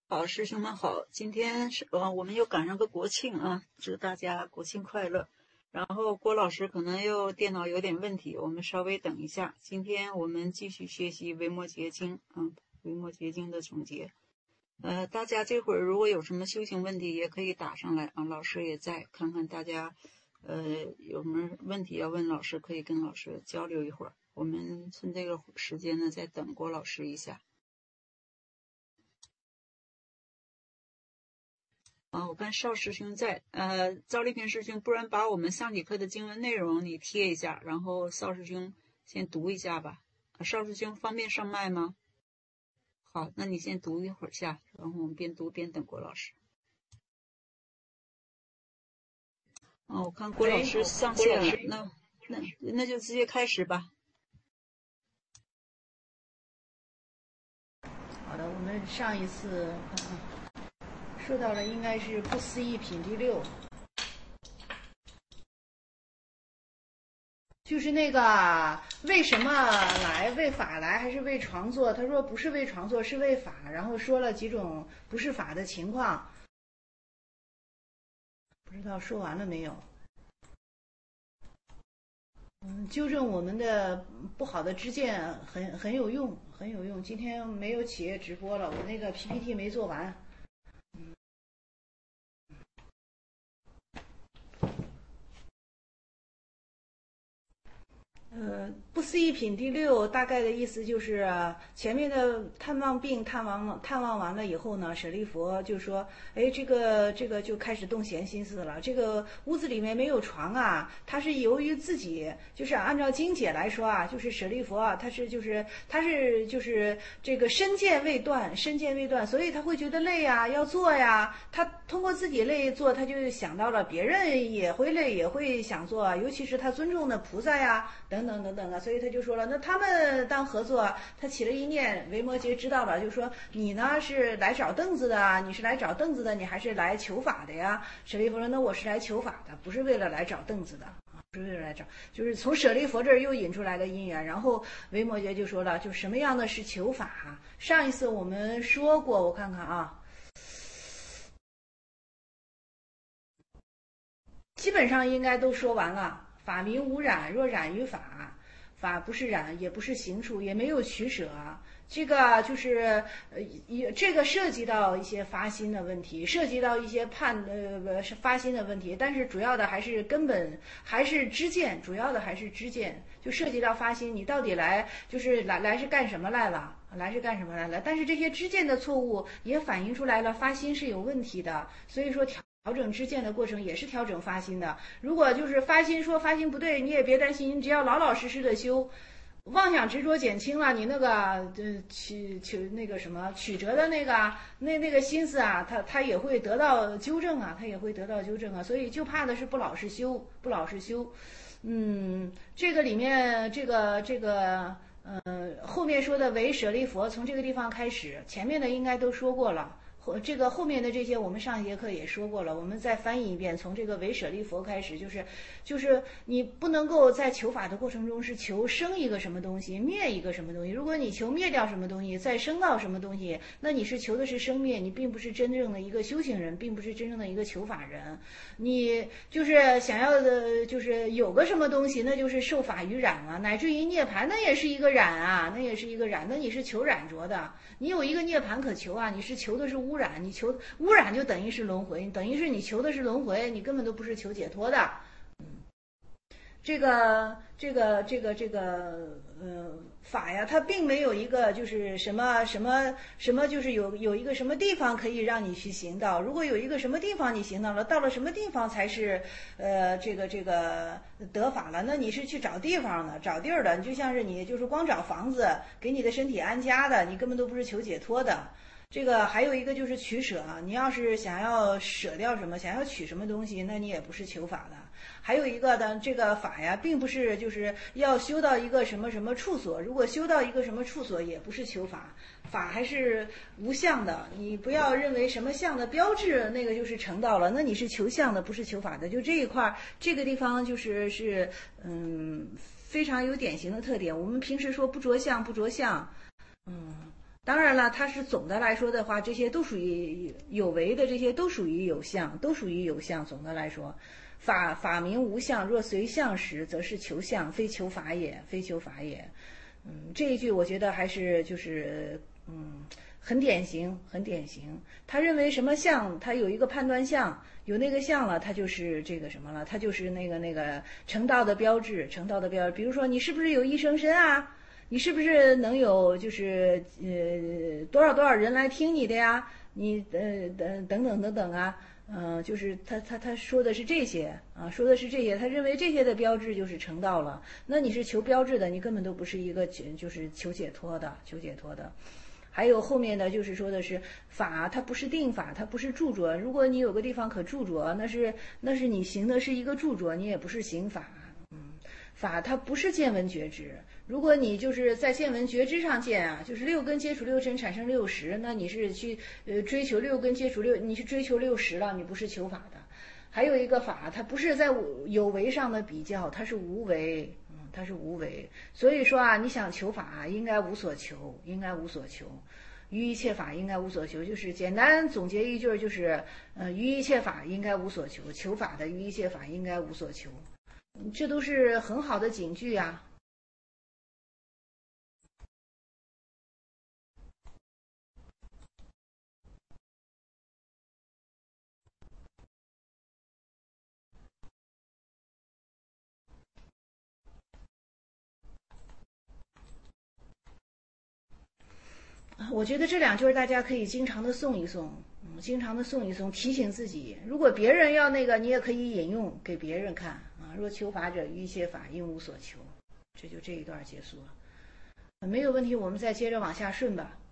好，师兄们好，今天是我们又赶上个国庆啊，祝大家国庆快乐。然后郭老师可能又电脑有点问题，我们稍微等一下。今天我们继续学习维摩诘经，维摩诘经的总结。大家这会儿如果有什么修行问题，也可以打上来啊，老师也在，看看大家有什么问题要问老师，可以跟老师交流一会儿。我们趁这个时间呢，再等郭老师一下。我看邵师兄在，赵丽萍师兄，不然把我们上节课的经文内容你贴一下，然后邵师兄先读一下吧。邵师兄方便上麦吗？好，那你先读一会儿下，然后我们边读边等郭老师。我看郭老师上线了，那就直接开始吧。 好的，我们上一次说到了应该是不思议品第6，就是那个为什么来，为法来还是为常作？他说不是为常作，是为法，然后说了几种不是法的情况，不知道说完了没有？纠正我们的不好的知见很有用，很有用。今天没有企业直播了，我那个 PPT 没做完。不思议品第6大概的意思就是前面的探望病探望完了以后呢，舍利弗就说，这个就开始动闲心思了。这个屋子里面没有床啊，他是由于自己就是按照经解来说啊，就是舍利弗啊，他是这个身见未断，所以他会觉得累呀，要做呀。他通过自己累做，他就想到了别人也会累，也会想做啊，尤其是他尊重的菩萨呀，等等啊，所以他就说了，那他们当合作，他起了一念，维摩诘知道了，就说你呢是来找凳子的，你是来找凳子的，你还是来求法的呀？舍利弗说，那我是来求法的，不是为了来找凳子的。不是为了来找，就是从舍利弗这儿又引出来的因缘。然后维摩诘就说了，就什么样的是求法？上一次我们说过，我看看啊，基本上应该都说完了。法名无染，若染于法，法不是染，也不是行处，也没有取舍。这个就是这个涉及到一些发心的问题，涉及到一些发心的问题，但是主要的还是根本还是知见，主要的还是知见，就涉及到发心，你到底来就是来是干什么来了？来是干什么来了？但是这些知见的错误也反映出来了，发心是有问题的，所以说调整知见的过程也是调整发心的。如果就是发心说发心不对，你也别担心，你只要老老实实的修，妄想执着减轻了，你那个那个什么曲折的那个心思啊，他也会得到纠正啊，所以就怕的是不老实修。这个里面后面说的为舍利弗，从这个地方开始，前面的应该都说过了。这个后面的这些我们上一节课也说过了，我们再翻译一遍，从这个为舍利弗开始，就是你不能够在求法的过程中是求生一个什么东西，灭一个什么东西。如果你求灭掉什么东西，再生到什么东西，那你是求的是生灭，你并不是真正的一个修行人，并不是真正的一个求法人。你就是想要的就是有个什么东西，那就是受法于染啊，乃至于涅槃，那也是一个染啊，那你是求染着的。你有一个涅槃可求啊，你是求的是污染，你求污染就等于是轮回，等于是你求的是轮回，你根本都不是求解脱的。这个法呀，它并没有一个就是什么，就是有一个什么地方可以让你去行道。如果有一个什么地方你行道了，到了什么地方才是这个得法了？那你是去找地方的，找地儿的，你就像是你就是光找房子给你的身体安家的，你根本都不是求解脱的。这个还有一个就是取舍，你要是想要舍掉什么，想要取什么东西，那你也不是求法的。还有一个的这个法呀，并不是就是要修到一个什么什么处所，如果修到一个什么处所，也不是求法，法还是无相的。你不要认为什么相的标志那个就是成道了，那你是求相的，不是求法的。就这一块这个地方就是非常有典型的特点。我们平时说不着相， 当然了，它是总的来说的话，这些都属于有为的，这些都属于有相，都属于有相。总的来说，法名无相，若随相时，则是求相，非求法也，非求法也。这一句我觉得还是就是很典型，很典型。他认为什么相，他有一个判断相，有那个相了，他就是这个什么了，他就是那个成道的标志，成道的标志。比如说，你是不是有一生身啊？你是不是能有就是多少多少人来听你的呀？你等等等等啊，就是他说的是这些啊，说的是这些，他认为这些的标志就是成道了。那你是求标志的，你根本都不是一个就是求解脱的，求解脱的。还有后面的就是说的是法，它不是定法，它不是著作。如果你有个地方可著作，那是你行的是一个著作，你也不是行法。法它不是见闻觉知。如果你就是在见闻觉知上见啊，就是六根接触六尘产生六识，那你是去追求六根接触六，你是追求六识了，你不是求法的。还有一个法，它不是在有为上的比较，它是无为，它是无为。所以说啊，你想求法应该无所求，应该无所求。于一切法应该无所求，就是简单总结一句，就是于一切法应该无所求，求法的于一切法应该无所求。这都是很好的警句啊。我觉得这两句大家可以经常的诵一诵，经常的诵一诵，提醒自己。如果别人要那个，你也可以引用给别人看啊。若求法者，于一切法应无所求。这一段结束了，没有问题，我们再接着往下顺吧。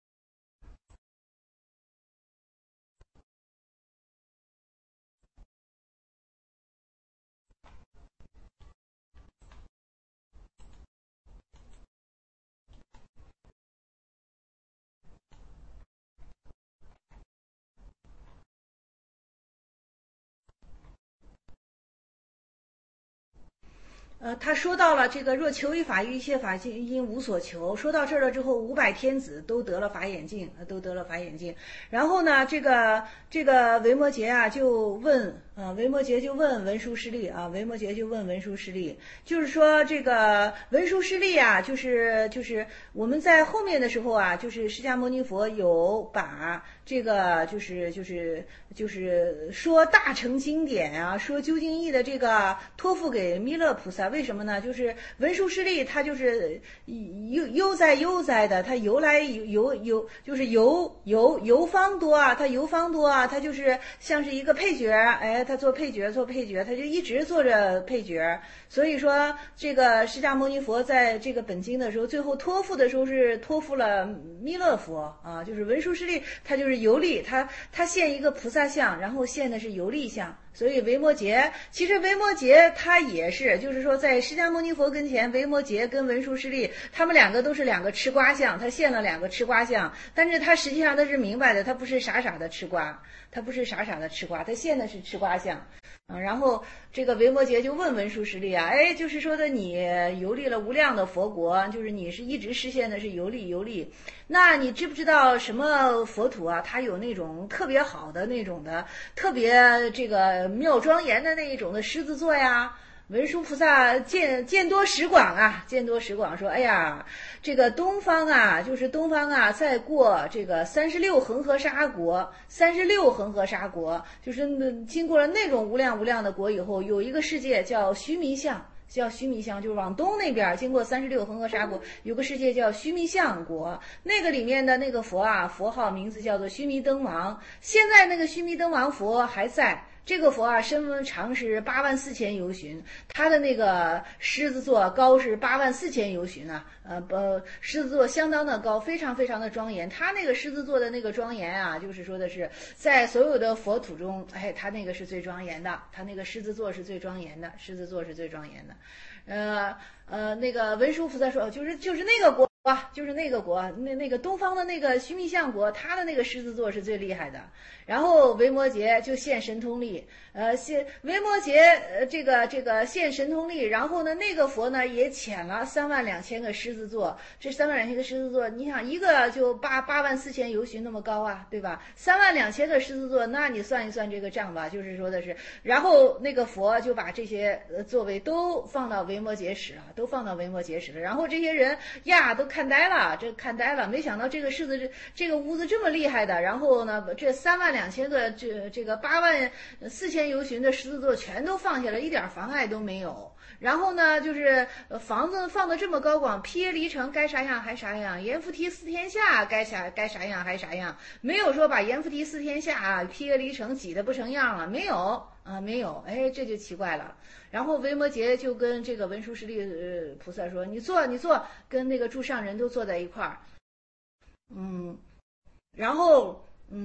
他说到了这个若求于法，于一切法应无所求。说到这儿了之后，500天子都得了法眼净，都得了法眼净。然后呢，这个维摩诘啊就问，维摩诘就问文殊师利啊，维摩诘就问文殊师利，就是说这个文殊师利啊，就是我们在后面的时候啊，就是释迦牟尼佛有把这个就是说大乘经典啊，说究竟义的这个托付给弥勒菩萨。为什么呢？就是文殊师利他就是悠哉的，他游来就是游方多啊，他游方多啊，他就是像是一个配角，哎，他做配角，他就一直做着配角。所以说这个释迦牟尼佛在这个本经的时候，最后托付的时候是托付了弥勒佛啊，就是文殊师利他就是游历，他现一个菩萨像，然后现的是游历像。所以维摩诘，其实维摩诘他也是，就是说在释迦牟尼佛跟前，维摩诘跟文殊师利他们两个都是两个吃瓜像，他现了2个吃瓜像，但是他实际上他是明白的，他不是傻傻的吃瓜，他现的是吃瓜像。然后这个维摩诘就问文殊师利啊，哎，就是说的你游历了无量的佛国，就是你是一直实现的是游历，那你知不知道什么佛土啊？它有那种特别好的那种的，特别这个妙庄严的那一种的狮子座呀？文殊菩萨见多识广啊，见多识广说，哎呀，这个东方啊，再过这个36恒河沙国，36恒河沙国，就是经过了那种无量的国以后，有一个世界叫须弥相。就是往东那边经过36恒河沙国，有个世界叫须弥相国，那个里面的那个佛啊，佛号名字叫做须弥灯王。现在那个须弥灯王佛还在。这个佛啊，身长是84000由旬，他的那个狮子座高是84000由旬啊，狮子座相当的高，非常非常的庄严。他那个狮子座的那个庄严啊，就是说的是在所有的佛土中，哎，他那个是最庄严的，他那个狮子座是最庄严的，那个文殊菩萨说，就是那个国。 哇，就是那个国，那个东方的那个须弥相国，他的那个狮子座是最厉害的。然后维摩诘就现神通力，现维摩诘这个现神通力，然后呢那个佛呢也遣了32000个狮子座，这32000个狮子座，你想一个就84000由旬那么高啊，对吧？32000个狮子座，那你算一算这个账吧，就是说的是，然后那个佛就把这些座位都放到维摩诘使了，都放到维摩诘使了，然后这些人呀都看呆了，看呆了，没想到这个狮子这个屋子这么厉害的，然后呢这32000个这个84000由旬的狮子座全都放下了，一点妨碍都没有。然后呢，就是房子放的这么高广，辟耶离城该啥样还啥样，阎浮提四天下该啥样还啥样，没有说把阎浮提四天下辟耶离城挤得不成样了，没有啊，没有，哎，这就奇怪了。然后维摩诘就跟这个文殊师利菩萨说：“你坐，跟那个诸上人都坐在一块儿。”嗯，然后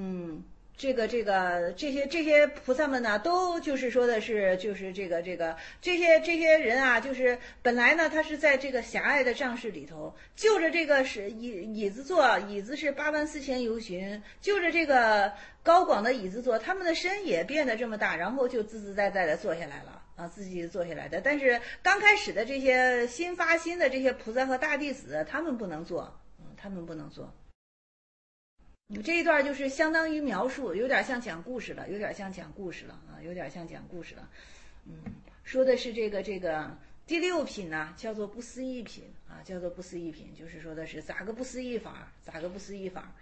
这些菩萨们呢，都就是说的是，就是这些人啊，就是本来呢，他是在这个狭隘的帐室里头，就着这个是椅子坐，椅子是84000由旬，就着这个高广的椅子坐，他们的身也变得这么大，然后就自自在在的坐下来了。啊，自己坐下来的，但是刚开始的这些新发心的这些菩萨和大弟子，他们不能做，他们不能做。这一段就是相当于描述，有点像讲故事了，有点像讲故事了啊，有点像讲故事了。说的是这个第六品呢，叫做不思议品啊，叫做不思议品，就是说的是咋个不思议法，咋个不思议法。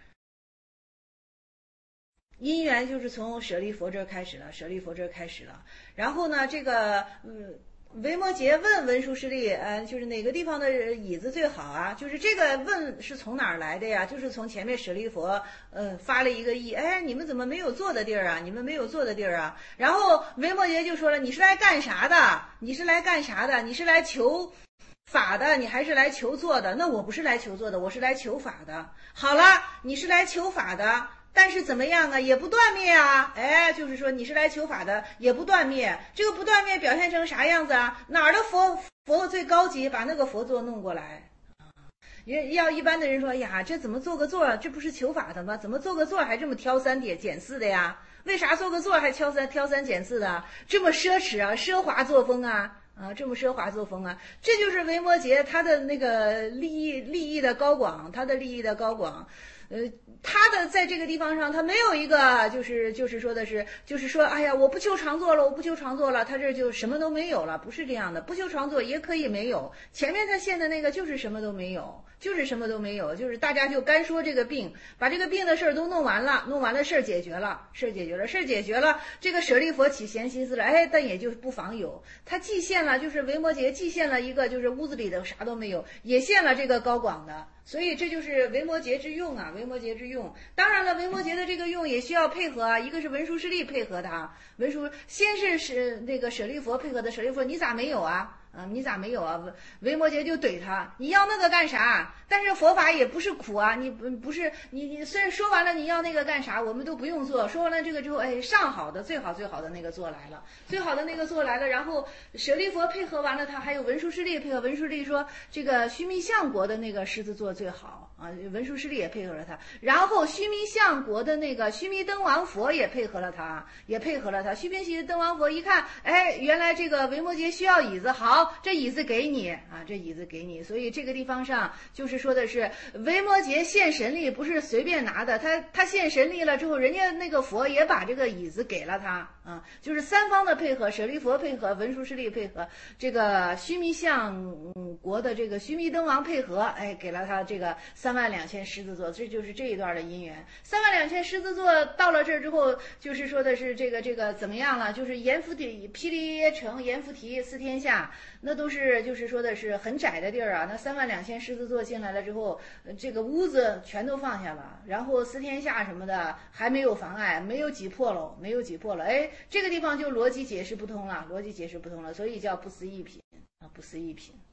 因缘就是从舍利佛这儿开始了，舍利佛这儿开始了。然后呢，这个维摩诘问文殊师利，就是哪个地方的椅子最好啊？就是这个问是从哪儿来的呀？就是从前面舍利佛，发了一个意，哎，你们怎么没有坐的地儿啊？你们没有坐的地儿啊？然后维摩诘就说了，你是来干啥的？你是来干啥的？你是来求法的，你还是来求坐的？那我不是来求坐的，我是来求法的。好了，你是来求法的。但是怎么样啊，也不断灭啊！哎，就是说你是来求法的，也不断灭。这个不断灭表现成啥样子啊？哪儿的佛最高级？把那个佛座弄过来。要一般的人说呀，这怎么做个座？这不是求法的吗？怎么做个座还这么挑三拣四的呀？为啥做个座还挑三拣四的？这么奢侈啊，奢华作风啊！这么奢华作风啊！这就是维摩诘他的那个利益的高广，他的利益的高广。他的在这个地方上，他没有一个就是说的是，就是说，哎呀，我不求常坐了，我不求常坐了，他这就什么都没有了，不是这样的，不求常坐也可以没有。前面他现的那个就是什么都没有，就是什么都没有，就是大家就干说这个病，把这个病的事儿都弄完了，事儿解决了，事儿解决了，这个舍利佛起闲心思了，哎，但也就不妨有，他既现了，就是维摩诘既现了一个就是屋子里的啥都没有，也现了这个高广的。所以这就是维摩诘之用啊，维摩诘之用。当然了，维摩诘的这个用也需要配合啊，一个是文殊师利配合他，先是那个舍利佛配合的，舍利佛你咋没有啊？你咋没有啊？维摩诘就怼他，你要那个干啥？但是佛法也不是苦啊，你不是你虽然说完了你要那个干啥，我们都不用做。说完了这个之后，哎，上好的最好的那个座来了，最好的那个座来了，然后舍利佛配合完了他，还有文殊师利配合，文殊师利说这个须弥相国的那个狮子座最好。文殊师利也配合了他，然后须弥相国的那个须弥灯王佛也配合了他，须弥灯王佛一看，哎，原来这个维摩诘需要椅子，好，这椅子给你啊，这椅子给你。所以这个地方上就是说的是维摩诘现神力不是随便拿的，他现神力了之后，人家那个佛也把这个椅子给了他啊，就是三方的配合，舍利佛配合，文殊师利配合，这个须弥相国的这个须弥灯王配合，哎，给了他这个32000狮子座，这就是这一段的因缘。32000狮子座到了这儿之后，就是说的是这个怎么样了？就是阎浮提、毗梨耶城、阎浮提四天下，那都是就是说的是很窄的地儿啊。那32000狮子座进来了之后，这个屋子全都放下了，然后四天下什么的还没有妨碍，没有挤破了，哎，这个地方就逻辑解释不通了，所以叫不思议品啊，不思议品。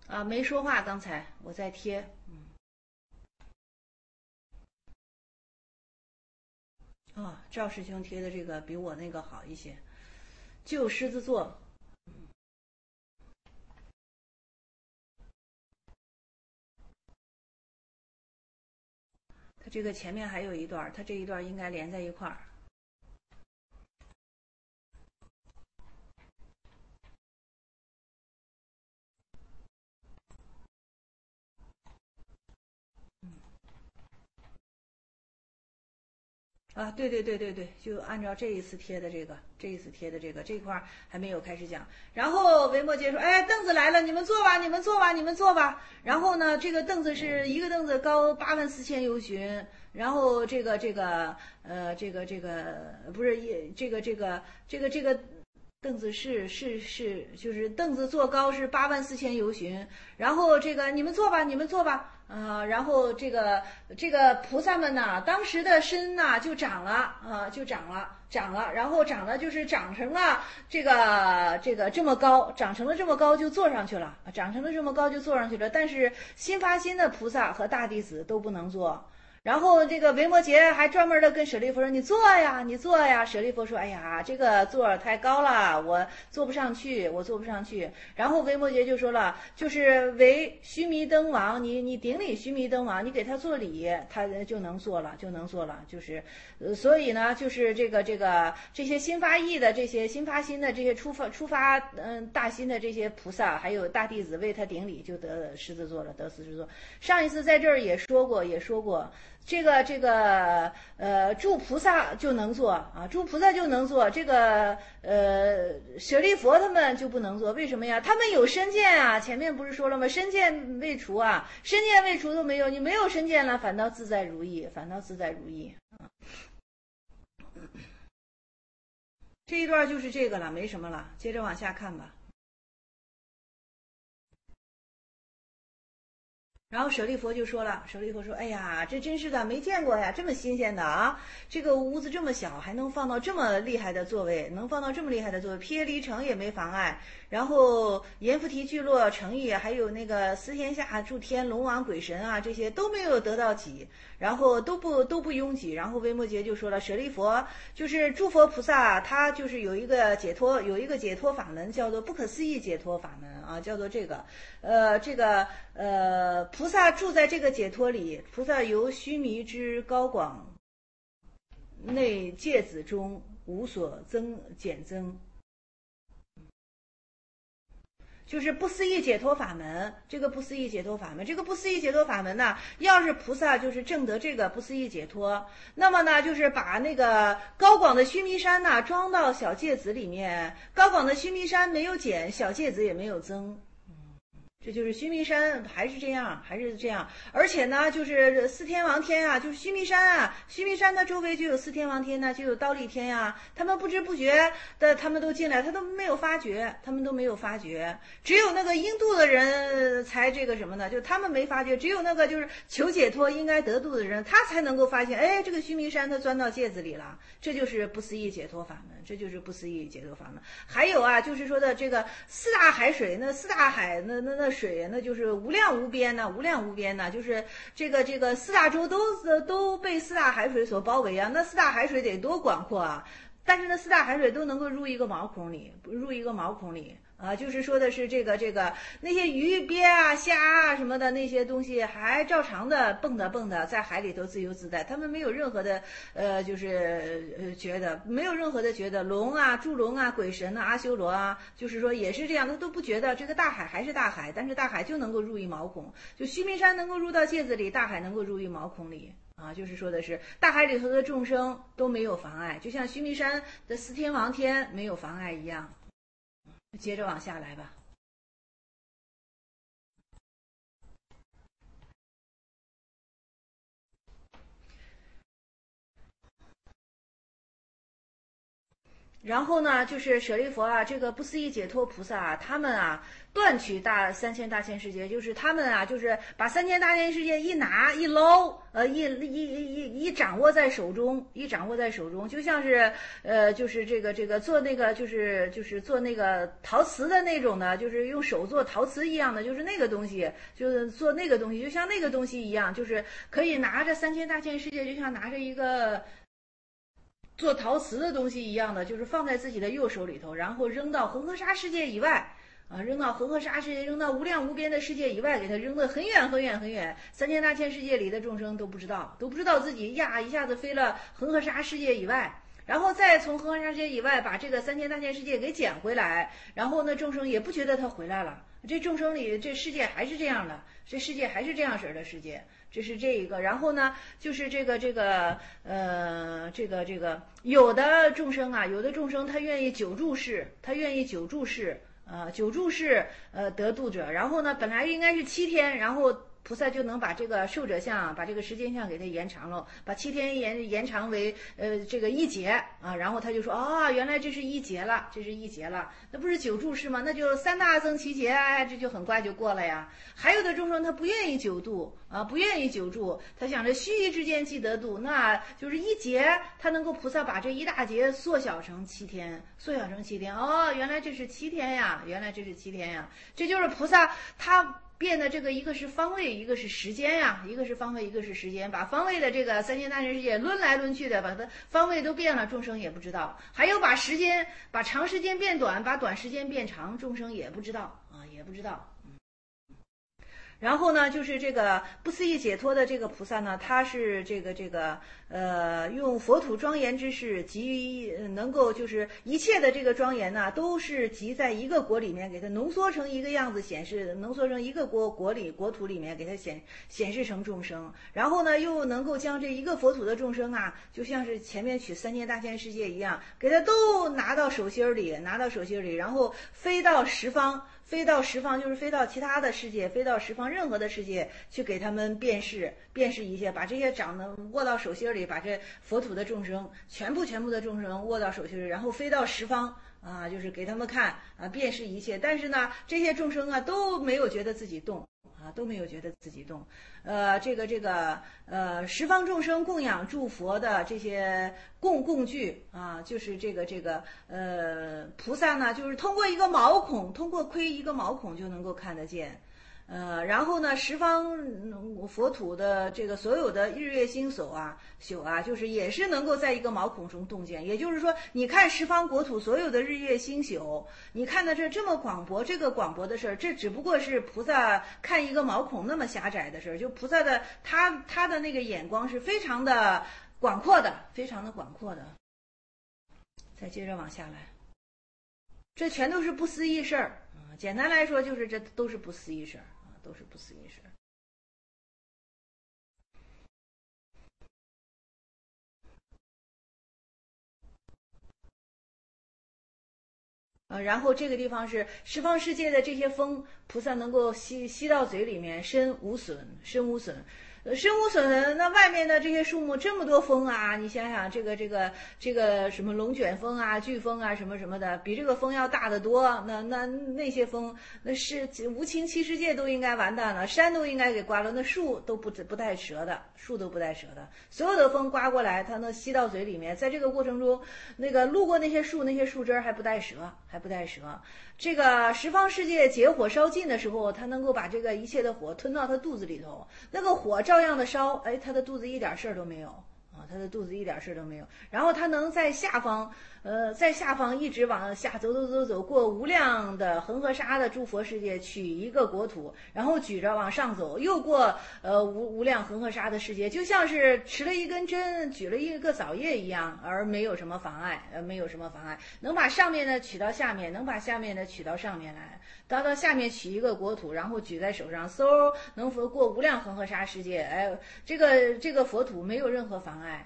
啊，没说话，刚才我在贴。啊，赵师兄贴的这个比我那个好一些。就狮子座，它这个前面还有一段，它这一段应该连在一块儿。啊，对对对对对，就按照这一次贴的这个，这一块还没有开始讲。然后维摩诘说：“哎，凳子来了，你们坐吧，你们坐吧，你们坐吧。”然后呢，这个凳子是一个凳子高84000由旬，然后不是也凳子就是凳子坐高是84000由旬，然后这个你们坐吧，你们坐吧。然后这个菩萨们呐，当时的身呐就长了就长了，然后长了就是长成了这么高，长成了这么高就坐上去了，长成了这么高就坐上去了。但是新发心的菩萨和大弟子都不能坐。然后这个维摩诘还专门的跟舍利弗说：“你坐呀，你坐呀。”舍利弗说：“哎呀，这个座儿太高了，我坐不上去，我坐不上去。”然后维摩诘就说了：“就是为须弥灯王，你顶礼须弥灯王，你给他做礼，他就能做了，就能做了。就是所以呢，就是这些新发意的、这些新发心的、这些出发大心的这些菩萨，还有大弟子为他顶礼，就得狮子座了，得狮子座。上一次在这儿也说过。”诸菩萨就能做啊，诸菩萨就能做。舍利佛他们就不能做，为什么呀？他们有身见啊，前面不是说了吗？身见未除啊，身见未除都没有，你没有身见了，反倒自在如意，反倒自在如意。这一段就是这个了，没什么了，接着往下看吧。然后舍利弗就说了，舍利弗说：“哎呀，这真是的，没见过呀，这么新鲜的啊！这个屋子这么小，还能放到这么厉害的座位，能放到这么厉害的座位，毗耶离城也没妨碍。然后阎浮提聚落城邑，还有那个司天下诸天龙王鬼神啊，这些都没有得到挤，然后都不拥挤。然后维摩诘就说了，舍利弗就是诸佛菩萨，他就是有一个解脱法门，叫做不可思议解脱法门啊，叫做菩萨住在这个解脱里，菩萨由须弥之高广内芥子中无所减增，就是不思议解脱法门。这个不思议解脱法门呢，要是菩萨就是证得这个不思议解脱，那么呢，就是把那个高广的须弥山呢装到小芥子里面，高广的须弥山没有减，小芥子也没有增。这就是须弥山还是这样，而且呢，就是四天王天啊，就是须弥山的周围就有四天王天呢，就有忉利天啊，他们不知不觉的，他们都进来，他都没有发觉，只有那个印度的人才这个什么呢？就他们没发觉，只有那个就是求解脱应该得度的人，他才能够发现，哎，这个须弥山他钻到芥子里了，这就是不思议解脱法门，还有啊，就是说的这个四大海水，那四大海那水那就是无量无边呐，就是这个四大洲都被四大海水所包围啊，那四大海水得多广阔啊！但是那四大海水都能够入一个毛孔里啊，就是说的是那些鱼鳖啊虾啊什么的那些东西还照常的蹦的在海里头自由自在，他们没有任何的觉得，没有任何的觉得。龙啊诸龙啊鬼神啊阿修罗啊，就是说也是这样，他都不觉得这个大海还是大海，但是大海就能够入一毛孔，就须弥山能够入到芥子里，大海能够入一毛孔里啊，就是说的是大海里头的众生都没有妨碍，就像须弥山的四天王天没有妨碍一样。接着往下来吧。 然后呢，就是舍利佛啊，这个不思议解脱菩萨啊，他们啊断取三千大千世界，就是他们啊，就是把三千大千世界一拿一捞，一掌握在手中，一掌握在手中，就像是就是这个做那个就是做那个陶瓷的那种的，就是用手做陶瓷一样的，就是那个东西，就是做那个东西，就像那个东西一样，就是可以拿着三千大千世界，就像拿着一个做陶瓷的东西一样的，就是放在自己的右手里头，然后扔到恒河沙世界以外，扔到恒河沙世界，扔到无量无边的世界以外，给它扔得很远很远很远，三千大千世界里的众生都不知道自己呀一下子飞了恒河沙世界以外。然后再从恒河沙世界以外把这个三千大千世界给捡回来，然后呢，众生也不觉得他回来了，这众生里这世界还是这样的，这世界还是这样式的世界。这是这一个，然后呢，就是这个有的众生啊，有的众生他愿意久住世，久住世得度者，然后呢，本来应该是7天，然后菩萨就能把这个寿者相，把这个时间相给它延长了，把7天延长为这个1劫啊，然后他就说啊，原来这是1劫了，那不是久住世吗？那就3大增其劫，这就很快就过了呀。还有的众生他不愿意久度啊，不愿意久住，他想着须臾之间即得度，那就是1劫，他能够菩萨把这1大劫缩小成7天，哦，原来这是7天呀，这就是菩萨他变的这个一个是方位，一个是时间呀，一个是方位，一个是时间，把方位的这个三千大千世界抡来抡去的，把它方位都变了，众生也不知道。还有把长时间变短，把短时间变长，众生也不知道啊，也不知道。然后呢，就是这个不思议解脱的这个菩萨呢，他是用佛土庄严之势，集能够就是一切的这个庄严呢，都是集在一个国里面，给它浓缩成一个样子显示，浓缩成一个国土里面，给它显示成众生。然后呢，又能够将这一个佛土的众生啊，就像是前面取三千大千世界一样，给它都拿到手心里，然后飞到十方，就是飞到其他的世界，飞到十方任何的世界去给他们辨识一切，把这些掌呢握到手心里，把这佛土的众生全部的众生握到手心里，然后飞到十方啊，就是给他们看啊，辨识一切。但是呢，这些众生啊都没有觉得自己动。十方众生供养诸佛的这些供具啊，就是菩萨呢，就是通过窥一个毛孔就能够看得见。然后呢，十方佛土的这个所有的日月星宿啊，就是也是能够在一个毛孔中洞见。也就是说，你看十方国土所有的日月星宿，你看到这么广博，这个广博的事儿，这只不过是菩萨看一个毛孔那么狭窄的事儿。就菩萨的他的那个眼光是非常的广阔的，非常的广阔的。再接着往下来，这全都是不思议事儿。简单来说，就是这都是不思议事儿。都是不思议事。然后这个地方是十方世界的这些风，菩萨能够吸到嘴里面，身无损。那外面的这些树木这么多风啊，你想想这个什么龙卷风啊、飓风啊什么什么的，比这个风要大得多。那些风，那是无情七世界都应该完蛋了，山都应该给刮了，那树都不带折的，所有的风刮过来，它能吸到嘴里面。在这个过程中，那个路过那些树枝还不带折。这个十方世界结火烧尽的时候，它能够把这个一切的火吞到它肚子里头，那个火照样的烧，它的肚子一点事儿都没有。然后它能在下方一直往下走，过无量的恒河沙的诸佛世界，取一个国土，然后举着往上走，又过无量恒河沙的世界，就像是持了一根针，举了一个枣叶一样，而没有什么妨碍，能把上面的取到下面，能把下面的取到上面来，到下面取一个国土，然后举在手上，能过无量恒河沙世界。这个佛土没有任何妨碍。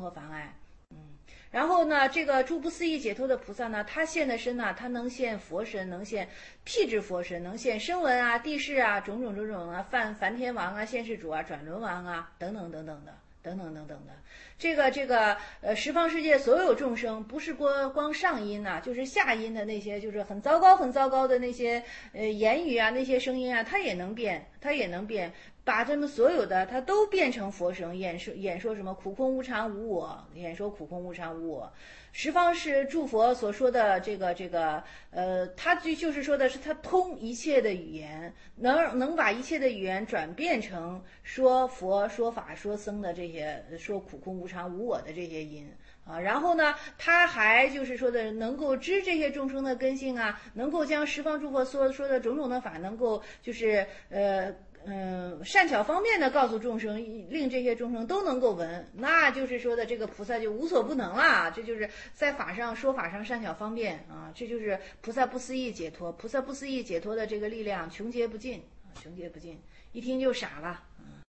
然后呢，这个诸不思议解脱的菩萨呢，他现的身呢，他能现佛身，能现辟支佛身，能现声闻啊、地势啊、种种啊、梵天王啊、现世主啊、转轮王啊等等的。 等等等等的。十方世界所有众生，不是光上音呐，就是下音的那些，就是很糟糕很糟糕的那些言语啊，那些声音啊，它也能变，把他们所有的它都变成佛声，演说什么苦空无常无我，演说苦空无常无我。十方是诸佛所说的他就是说的是他通一切的语言，能把一切的语言转变成说佛说法说僧的这些说苦空无常无我的这些音啊。然后呢，他还就是说的能够知这些众生的根性啊，能够将十方诸佛说的种种的法，能够就是善巧方便的告诉众生，令这些众生都能够闻，那就是说的这个菩萨就无所不能了。这就是在说法上善巧方便啊，这就是菩萨不思议解脱。菩萨不思议解脱的这个力量穷竭不尽，一听就傻了。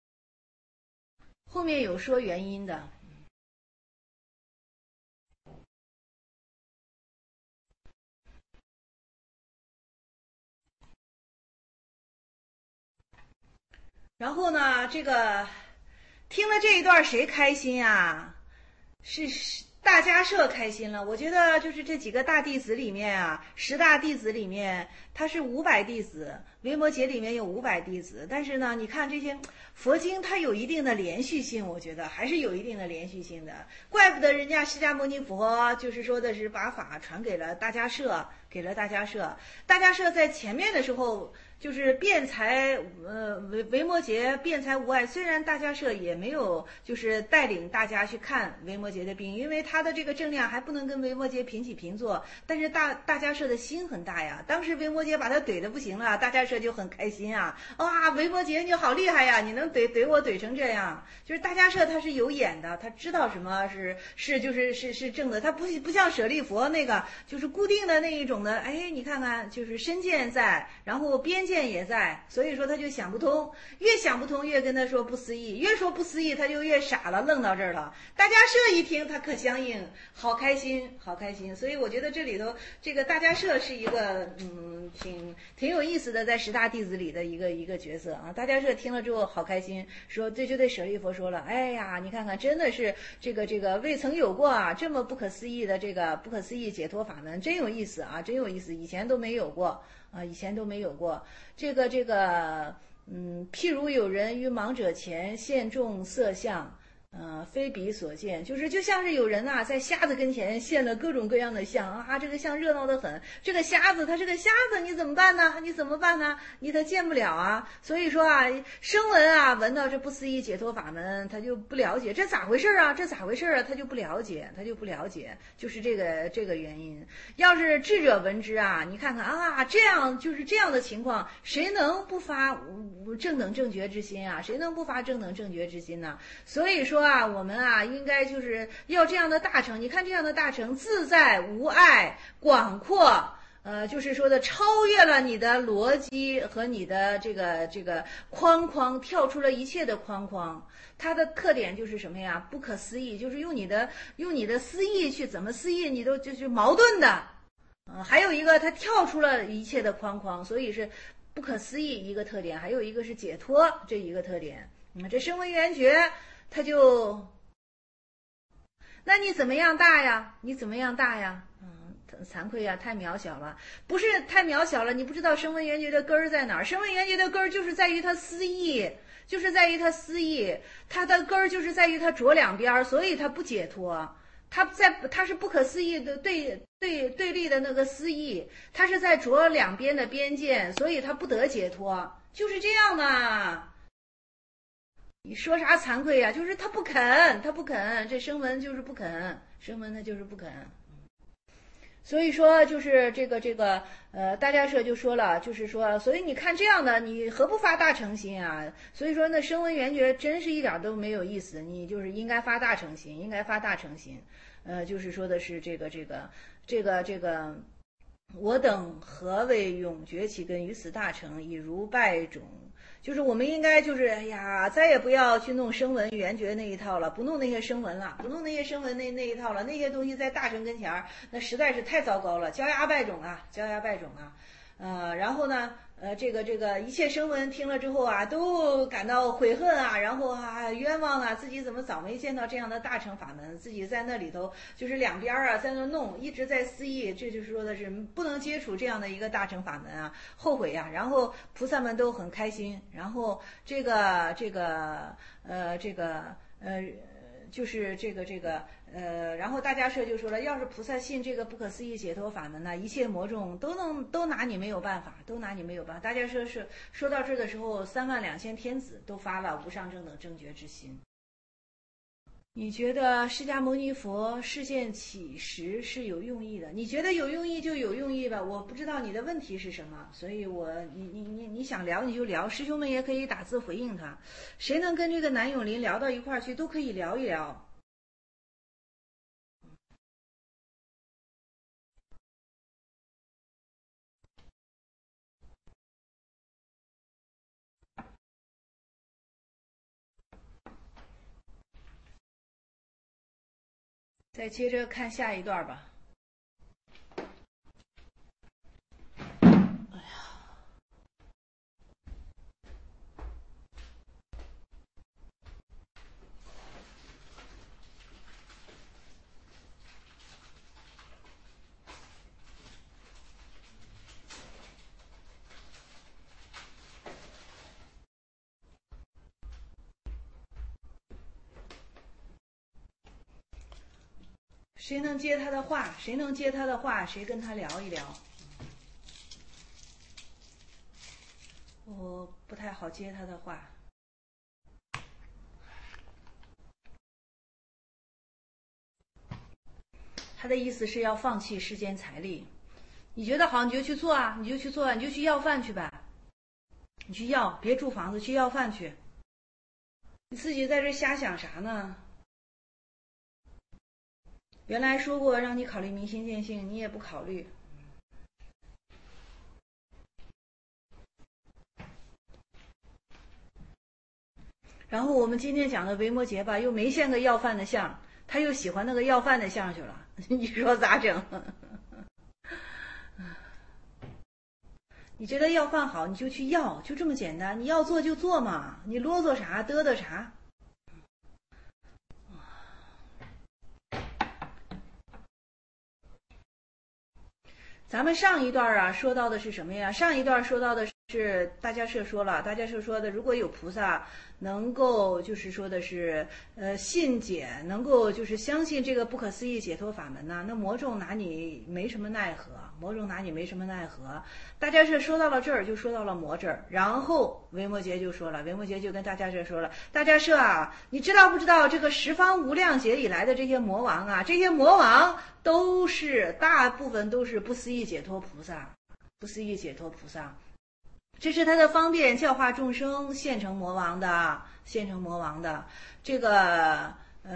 后面有说原因的。然后呢，听了这一段谁开心啊？是大迦叶开心了。我觉得就是这几个大弟子里面啊，10大弟子里面，他是500弟子，维摩诘里面有500弟子。但是呢，你看这些佛经，它有一定的连续性，我觉得还是有一定的连续性的。怪不得人家释迦牟尼佛就是说的是把法传给了大迦叶，大迦叶在前面的时候。就是辩才维摩诘辩才无碍，虽然大迦叶也没有就是带领大家去看维摩诘的病，因为他的这个正量还不能跟维摩诘平起平坐，但是大迦叶的心很大呀。当时维摩诘把他怼得不行了，大迦叶就很开心啊，哇，维摩诘你好厉害呀，你能怼我怼成这样。就是大迦叶他是有眼的，他知道什么是正的，他不像舍利佛那个就是固定的那一种的，哎，你看看就是身见在，然后边见也在，所以说他就想不通，越想不通越跟他说不思议，越说不思议他就越傻了，愣到这儿了。大迦叶一听他可相应，好开心。所以我觉得这里头这个大迦叶是一个挺有意思的，在10大弟子里的一个角色啊。大迦叶听了之后好开心，说这就对舍利佛说了，哎呀，你看看真的是这个未曾有过啊，这么不可思议的这个不可思议解脱法门，真有意思啊，真有意思，以前都没有过。譬如有人于盲者前现众色相，非彼所见，就像是有人啊在瞎子跟前现了各种各样的相啊，这个相热闹得很。这个瞎子他是个瞎子，你怎么办呢？他见不了啊。所以说啊，声闻啊闻到这不思议解脱法门，他就不了解这咋回事啊，他就不了解，就是这个原因。要是智者闻之啊，你看看啊，这样的情况，谁能不发正等正觉之心啊？呢？所以说啊，我们啊应该就是要这样的大乘。你看这样的大乘，自在无碍广阔，就是说的超越了你的逻辑和你的这个框，跳出了一切的框。它的特点就是什么呀？不可思议，就是用你的思义去怎么思义，你都就是矛盾的。还有一个，它跳出了一切的框，所以是不可思议一个特点，还有一个是解脱这一个特点。这声闻缘觉，它就，那你怎么样大呀？惭愧呀，太渺小了。不是太渺小了，你不知道声闻缘觉的根儿在哪儿。声闻缘觉的根儿就是在于它思义，它的根儿就是在于它着两边，所以它不解脱。它是不可思议的对立的那个思义，它是在着两边的边界，所以它不得解脱，就是这样的。你说啥惭愧呀？就是他不肯，这声闻就是不肯，他就是不肯。所以说就是大迦叶就说了，就是说，所以你看这样的，你何不发大乘心啊？所以说那声闻缘觉真是一点都没有意思，你就是应该发大乘心，就是说的是这个。我等何为永绝其根于此大乘，以如败种。就是我们应该哎呀，再也不要去弄声闻缘觉那一套了，不弄那些声闻了，不弄那些声闻那一套了，那些东西在大乘跟前那实在是太糟糕了，焦芽败种啊。然后呢， 这个一切声闻听了之后啊，都感到悔恨啊，然后啊冤枉啊，自己怎么早没见到这样的大乘法门，自己在那里头就是两边啊在那弄，一直在思议，这就是说的是不能接触这样的一个大乘法门啊，后悔啊。然后菩萨们都很开心，然后就是然后大家社就说了，要是菩萨信这个不可思议解脱法门呢，一切魔众都拿你没有办法，都拿你没有办法。大家说到这儿的时候，32000天子都发了无上正等正觉之心。你觉得释迦牟尼佛示现起时是有用意的？你觉得有用意就有用意吧，我不知道你的问题是什么，所以你想聊你就聊，师兄们也可以打字回应他。谁能跟这个南永林聊到一块儿去，都可以聊一聊。再接着看下一段吧。谁能接他的话？谁能接他的话？谁跟他聊一聊？我不太好接他的话。他的意思是要放弃世间财力。你觉得好，你就去做啊，你就去做啊，你就去要饭去吧。你去要，别住房子，去要饭去。你自己在这瞎想啥呢？原来说过让你考虑明心见性，你也不考虑。然后我们今天讲的维摩诘吧，又没现个要饭的相，他又喜欢那个要饭的相去了，你说咋整？你觉得要饭好，你就去要，就这么简单。你要做就做嘛，你啰嗦啥，嘚嘚啥？咱们上一段啊说到的是什么呀？上一段说到的是大家社说了，大家社说的，如果有菩萨能够就是说的是信解，能够就是相信这个不可思议解脱法门呢，那魔众拿你没什么奈何，魔众拿你没什么奈何。大家社说到了这儿，就说到了魔这儿，然后维摩诘就说了，维摩诘就跟大家社说了，大家社啊，你知道不知道这个十方无量劫以来的这些魔王啊，这些魔王大部分都是不思议解脱菩萨，不思议解脱菩萨。这是他的方便教化众生现成魔王的，现成魔王的这个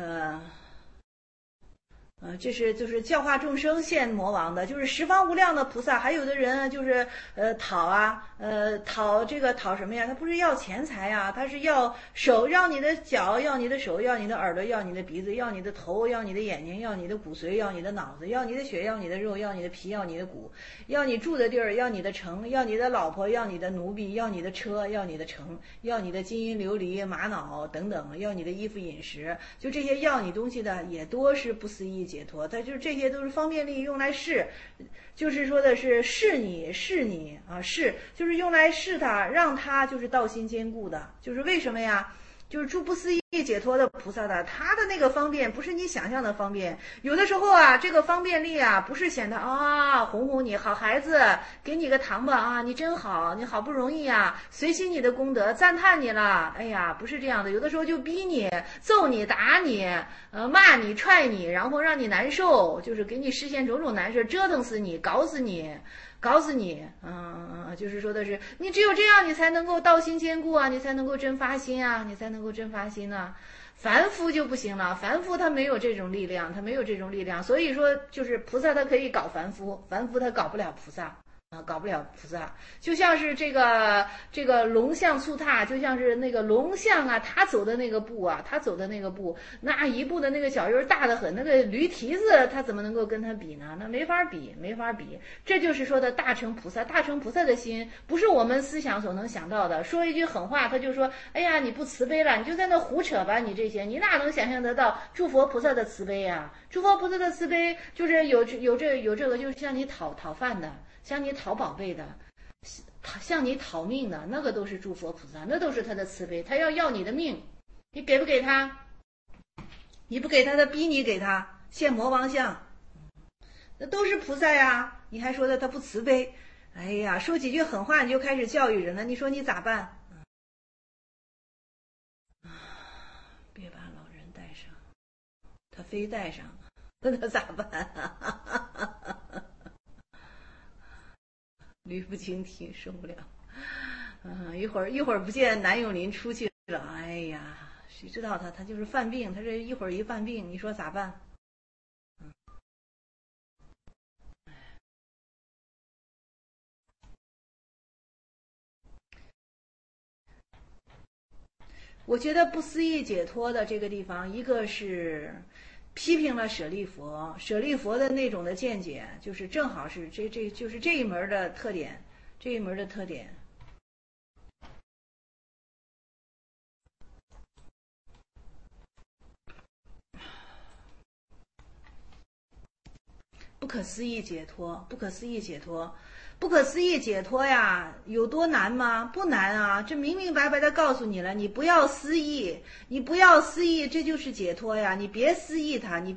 这是就是教化众生现魔王的，就是十方无量的菩萨。还有的人就是讨什么呀？他不是要钱财呀，他是要手，要你的脚，要你的手，要你的耳朵，要你的鼻子，要你的头，要你的眼睛，要你的骨髓，要你的脑子，要你的血，要你的肉，要你的皮，要你的骨，要你住的地儿，要你的城，要你的老婆，要你的奴婢，要你的车，要你的城，要你的金银琉璃玛瑙等等，要你的衣服饮食，就这些要你东西的也多是不思议解脱，它就是这些都是方便力用来试，就是说的是试你啊，试就是用来试他，让他就是道心坚固的，就是为什么呀？就是诸不思议解脱的菩萨的，他的那个方便不是你想象的方便。有的时候啊，这个方便力啊，不是显得啊哄哄你，好孩子，给你个糖吧啊，你真好，你好不容易啊，随喜你的功德，赞叹你了。哎呀，不是这样的，有的时候就逼你、揍你、打你、骂你、踹你，然后让你难受，就是给你实现种种难事，折腾死你，搞死你。就是说的是，你只有这样，你才能够道心坚固啊，你才能够真发心啊，你才能够真发心啊。凡夫就不行了，凡夫他没有这种力量，他没有这种力量，所以说就是菩萨他可以搞凡夫，凡夫他搞不了菩萨。 搞不了菩萨。就像是这个龙象蹴踏，就像是那个龙象啊，他走的那个步啊，那一步的那个脚印大得很，那个驴蹄子他怎么能够跟他比呢？那没法比。这就是说的大乘菩萨的心，不是我们思想所能想到的。说一句狠话，他就说，哎呀，你不慈悲了，你就在那胡扯吧，你这些，你哪能想象得到诸佛菩萨的慈悲呀？诸佛菩萨的慈悲就是有这个，就是向你讨饭的，向你讨宝贝的，向你讨命的，那个都是诸佛菩萨，那都是他的慈悲。他要你的命，你给不给他？你不给他，他逼你给他，现魔王相，那都是菩萨呀。你还说他不慈悲？哎呀，说几句狠话你就开始教育人了，你说你咋办？别把老人带上，他非带上，那咋办？驴不惊啼，受不了。一会儿不见南永林出去了，哎呀，谁知道他就是犯病，他这一会儿一犯病，你说咋办？我觉得不思议解脱的这个地方，一个是批评了舍利佛的那种的见解，就是正好是这就是这一门的特点，不可思议解脱呀，有多难吗？不难啊，这明明白白的告诉你了，你不要思议，这就是解脱呀，你别思议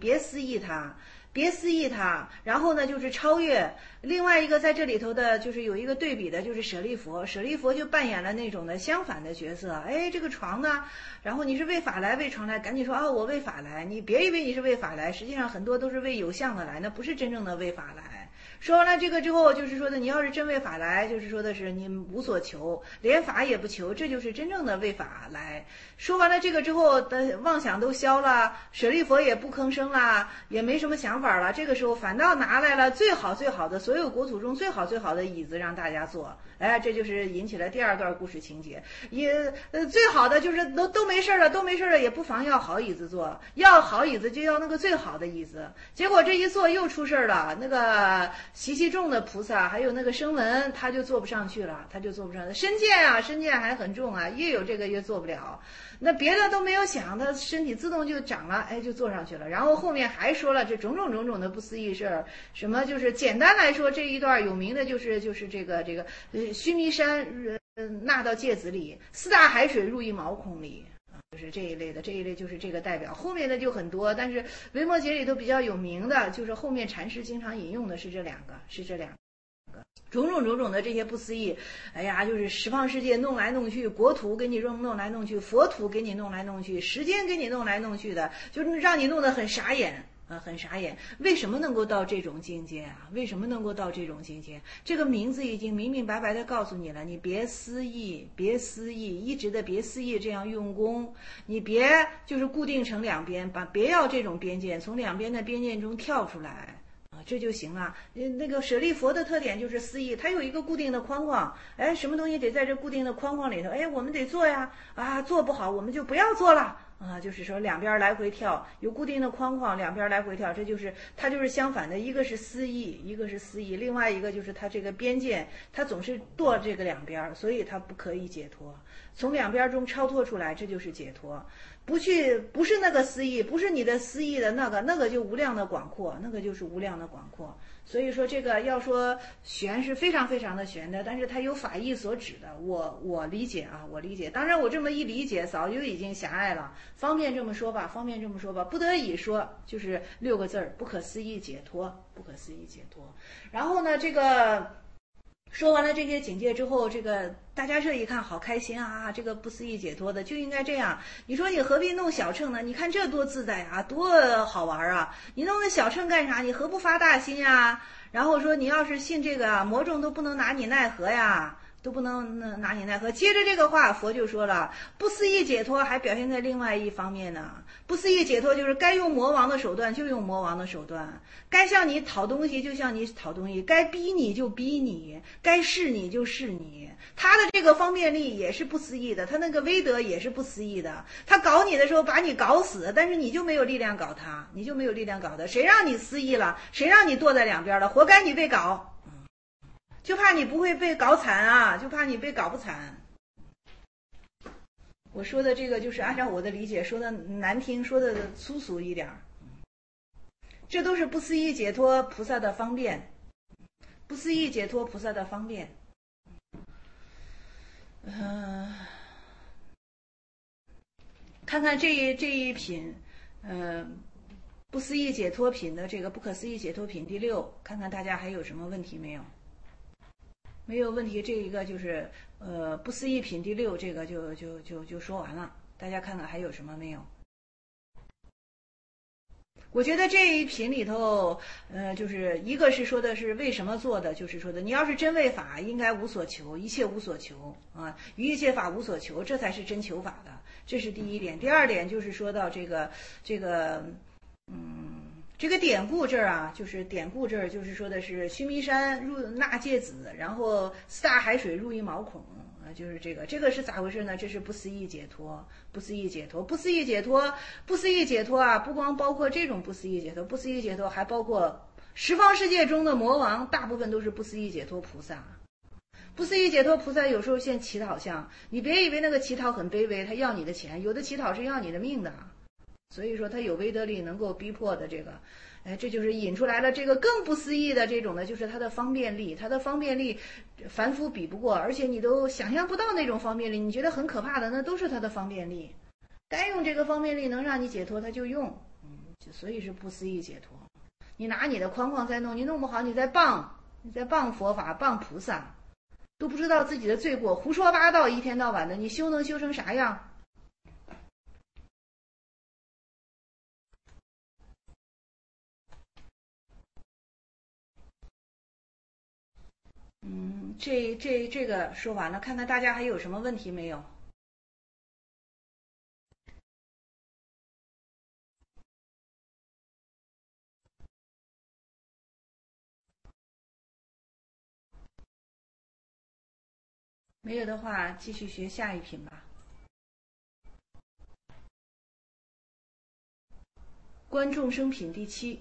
它，然后呢就是超越。另外一个在这里头的就是有一个对比的，就是舍利佛就扮演了那种的相反的角色。哎，这个床呢，然后你是为法来为床来，赶紧说啊，我为法来，你别以为你是为法来，实际上很多都是为有相的来，那不是真正的为法来。说完了这个之后，就是说的你要是真为法来，就是说的是你无所求，连法也不求，这就是真正的为法来。说完了这个之后的妄想都消了，舍利佛也不吭声了，也没什么想法了。这个时候反倒拿来了最好的所有国土中最好的椅子让大家坐。哎，这就是引起了第二段故事情节。也最好的就是都没事了，也不妨要好椅子坐，要好椅子就要那个最好的椅子。结果这一坐又出事了，那个习气重的菩萨还有那个声闻他就坐不上去了，身见还很重啊，越有这个越坐不了。那别的都没有想，他身体自动就长了，哎，就坐上去了。然后后面还说了这种种的不思议事儿，什么就是简单来说，这一段有名的就是这个须弥山纳到芥子里，四大海水入一毛孔里。就是这一类就是这个代表。后面的就很多，但是维摩诘里头比较有名的就是后面禅师经常引用的是这两个。种种的这些不思议，哎呀，就是十方世界弄来弄去，国土给你弄来弄去，佛土给你弄来弄去，时间给你弄来弄去的，就是让你弄得很傻眼。为什么能够到这种境界啊？这个名字已经明明白白的告诉你了，你别思议，一直的别思议，这样用功，你别就是固定成两边，别要这种边界，从两边的边界中跳出来。这就行了。那个舍利佛的特点就是思议，它有一个固定的框框，哎，什么东西得在这固定的框框里头，哎，我们得做呀，啊，做不好我们就不要做了啊，就是说两边来回跳，有固定的框框，两边来回跳，它就是相反的，一个是思议，另外一个就是它这个边界，它总是堕这个两边，所以它不可以解脱，从两边中超脱出来，这就是解脱。不是那个思议，不是你的思议的那个就无量的广阔，那个就是无量的广阔。所以说这个要说玄是非常非常的玄的，但是它有法义所指的，我理解啊，当然我这么一理解早就已经狭隘了，方便这么说吧，不得已说就是6个字儿，不可思议解脱。然后呢这个说完了这些警戒之后，这个大家这一看好开心啊，这个不思议解脱的就应该这样。你说你何必弄小乘呢？你看这多自在啊，多好玩啊！你弄那小乘干啥？你何不发大心啊？然后说你要是信这个魔众都不能拿你奈何呀， 都不能拿你奈何。接着这个话，佛就说了，不思议解脱还表现在另外一方面呢。不思议解脱就是该用魔王的手段就用魔王的手段，该向你讨东西就向你讨东西，该逼你就逼你，该试你就试你。他的这个方便力也是不思议的，他那个威德也是不思议的。他搞你的时候把你搞死，但是你就没有力量搞他，你就没有力量搞他。谁让你思议了？谁让你剁在两边了？活该你被搞。就怕你不会被搞惨啊，就怕你被搞不惨。我说的这个就是按照我的理解，说的难听，说的粗俗一点，这都是不思议解脱菩萨的方便，不思议解脱菩萨的方便。看看这一品，不思议解脱品的这个不可思议解脱品第6，看看大家还有什么问题没有？没有问题，这一个就是不思议品第6，这个就说完了。大家看看还有什么没有？我觉得这一品里头，就是一个是说的是为什么做的，就是说的你要是真为法，应该无所求，一切无所求啊，于一切法无所求，这才是真求法的，这是第一点。第二点就是说到这个典故这儿啊，就是典故这儿就是说的是须弥山入纳芥子，然后四大海水入一毛孔啊，就是这个是咋回事呢？这是不思议解脱，不思议解脱，不思议解脱，不思议解脱啊！不光包括这种不思议解脱，不思议解脱还包括十方世界中的魔王，大部分都是不思议解脱菩萨。不思议解脱菩萨有时候现乞讨相，你别以为那个乞讨很卑微，他要你的钱，有的乞讨是要你的命的。所以说他有威德力能够逼迫的这个，这就是引出来了这个更不思议的这种的，就是他的方便力，他的方便力凡夫比不过，而且你都想象不到那种方便力，你觉得很可怕的，那都是他的方便力。该用这个方便力能让你解脱他就用，所以是不思议解脱。你拿你的框框在弄，你弄不好你在谤佛法，谤菩萨，都不知道自己的罪过，胡说八道，一天到晚的，你修能修成啥样？这个说完了，看看大家还有什么问题没有？没有的话，继续学下一品吧。观众生品第7。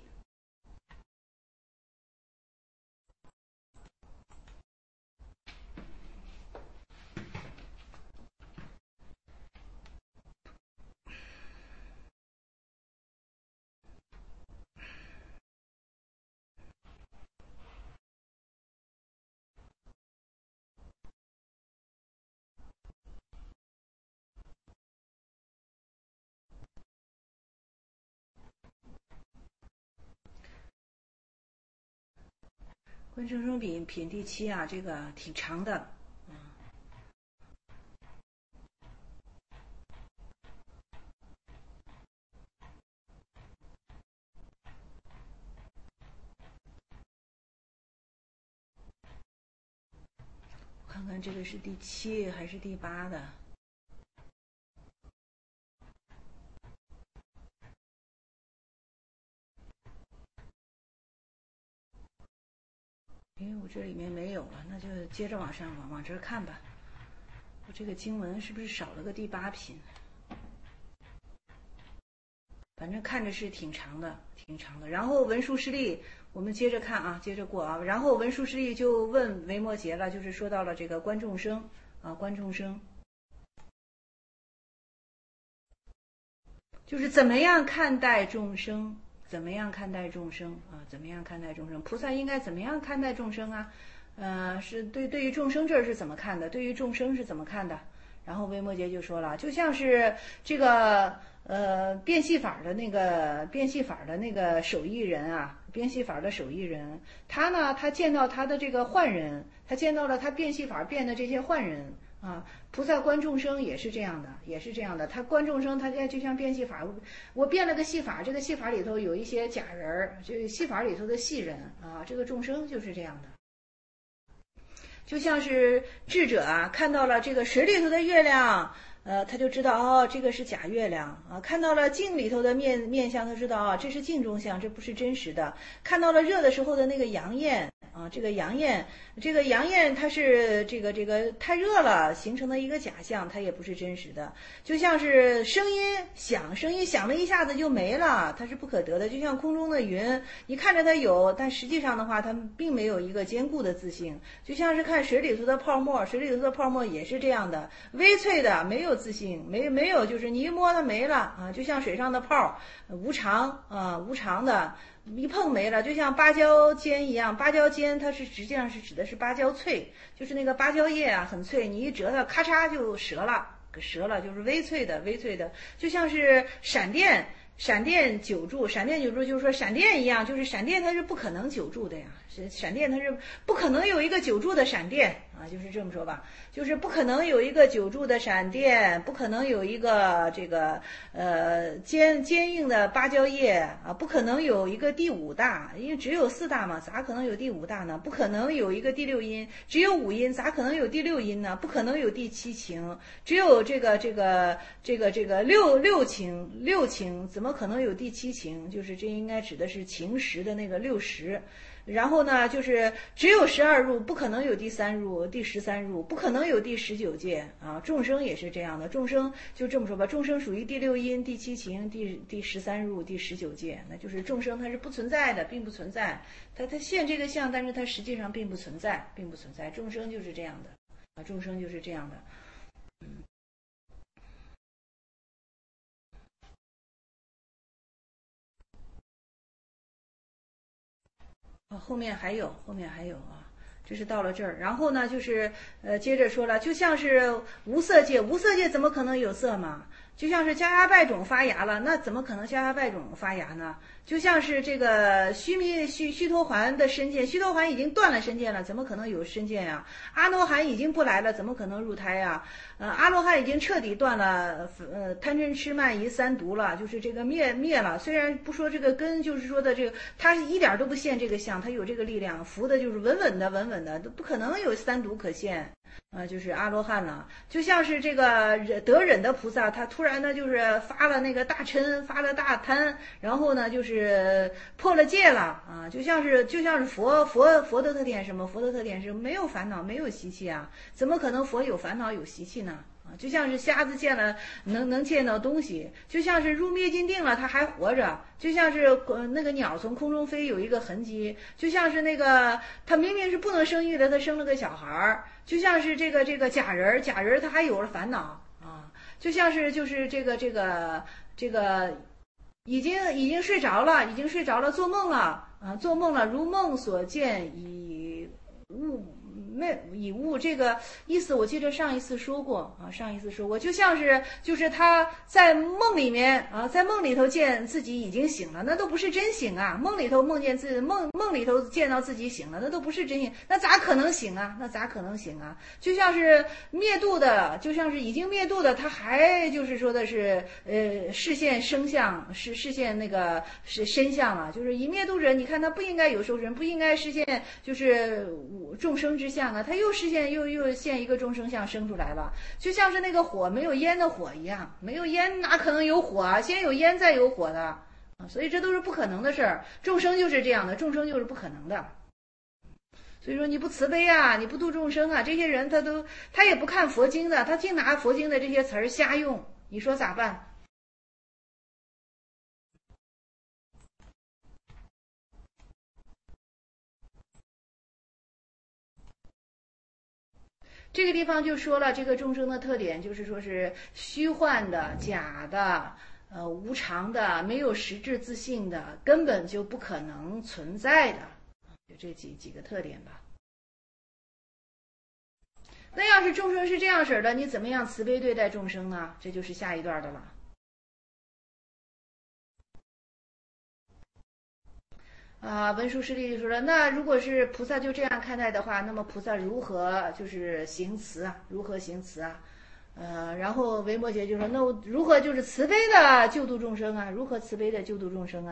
观众生品第7啊，这个挺长的。我看看这个是第7还是第8的？我这里面没有了，那就接着往这看吧。我这个经文是不是少了个第8品？反正看着是挺长的。然后文殊师利，我们接着看啊，接着过啊。然后文殊师利就问维摩诘了，就是说到了这个观众生啊，观众生就是怎么样看待众生。怎么样看待众生啊？怎么样看待众生？菩萨应该怎么样看待众生啊？是对于众生这儿是怎么看的？对于众生是怎么看的？然后维摩诘就说了，就像是这个变戏法的那个手艺人啊，变戏法的手艺人，他见到他的这个幻人，他见到了他变戏法变的这些幻人。啊，菩萨观众生也是这样的，他观众生，他就像变戏法，我变了个戏法，这个戏法里头有一些假人，这个戏法里头的戏人啊，这个众生就是这样的。 就像是智者啊，看到了这个水里头的月亮，他就知道哦，这个是假月亮啊。看到了镜里头的面相，他知道啊，这是镜中像，这不是真实的。看到了热的时候的那个阳焰啊，这个阳焰它是这个太热了形成的一个假象，它也不是真实的。就像是声音响了一下子就没了，它是不可得的。就像空中的云，你看着它有，但实际上的话，它并没有一个坚固的自性。就像是看水里头的泡沫，水里头的泡沫也是这样的，微脆的，没有自性，没有，就是你一摸它没了啊，就像水上的泡，无常的。一碰没了，就像芭蕉尖一样，芭蕉尖它是实际上是指的是芭蕉脆，就是那个芭蕉叶啊很脆，你一折它咔嚓就折了，就是微脆的，就像是闪电久住就是说闪电一样，就是闪电它是不可能久住的呀，闪电它是不可能有一个久住的闪电啊，就是这么说吧，就是不可能有一个久住的闪电，不可能有一个这个坚硬的芭蕉叶啊，不可能有一个第五大，因为只有四大嘛，咋可能有第五大呢？不可能有一个第六音，只有五音，咋可能有第六音呢？不可能有第七情，只有这个六情，怎么可能有第七情？就是这应该指的是情识的那个六识。然后呢，就是只有12入，不可能有第3入、第13入，不可能有第19界啊。众生也是这样的，众生就这么说吧，众生属于第六音、第七情、第13入、第19界，那就是众生它是不存在的，并不存在。它现这个相，但是它实际上并不存在。众生就是这样的啊，众生就是这样的。后面还有啊，这是到了这儿，然后呢，就是接着说了，就像是无色界怎么可能有色嘛？就像是迦叶败种发芽了，那怎么可能迦叶败种发芽呢？就像是这个须陀洹的身见，须陀洹已经断了身见了，怎么可能有身见呀？阿罗汉已经不来了，怎么可能入胎呀？阿罗汉已经彻底断了贪嗔痴慢疑三毒了，就是这个灭了。虽然不说这个根，就是说的这个，他一点都不现这个相，他有这个力量，服的就是稳稳的，都不可能有三毒可现。就是阿罗汉了，就像是这个得忍的菩萨，他突然呢就是发了那个大嗔，发了大贪，然后呢就是破了戒了啊，就像是佛的特点什么？佛的特点是没有烦恼，没有习气啊，怎么可能佛有烦恼有习气呢？就像是瞎子见了能见到东西，就像是入灭尽定了，它还活着，就像是那个鸟从空中飞有一个痕迹，就像是那个它明明是不能生育的，它生了个小孩儿，就像是这个假人它还有了烦恼啊，就像是就是这个已经睡着了，做梦了啊，如梦所见以悟这个意思，我记得上一次说过，就像是就是他在梦里面啊，在梦里头见自己已经醒了，那都不是真醒啊。梦里头梦见自己梦里头见到自己醒了，那都不是真醒，那咋可能醒啊？就像是灭度的，就像是已经灭度的，他还就是说的是视现声相，视现那个是身相啊，就是以灭度者，你看他不应该有受身，不应该视现就是众生之相啊，他又实现又现一个众生相生出来了，就像是那个火没有烟的火一样，没有烟哪可能有火啊？先有烟再有火的啊，所以这都是不可能的事儿。众生就是这样的，众生就是不可能的。所以说你不慈悲啊，你不度众生啊，这些人他也不看佛经的，他净拿佛经的这些词儿瞎用，你说咋办？这个地方就说了，这个众生的特点就是说是虚幻的、假的、无常的、没有实质自性的，根本就不可能存在的，就这几个特点吧。那要是众生是这样式的，你怎么样慈悲对待众生呢？这就是下一段的了。文殊师利就说了，那如果是菩萨就这样看待的话，那么菩萨如何就是行慈啊？然后维摩诘就说，那如何就是慈悲的救度众生啊？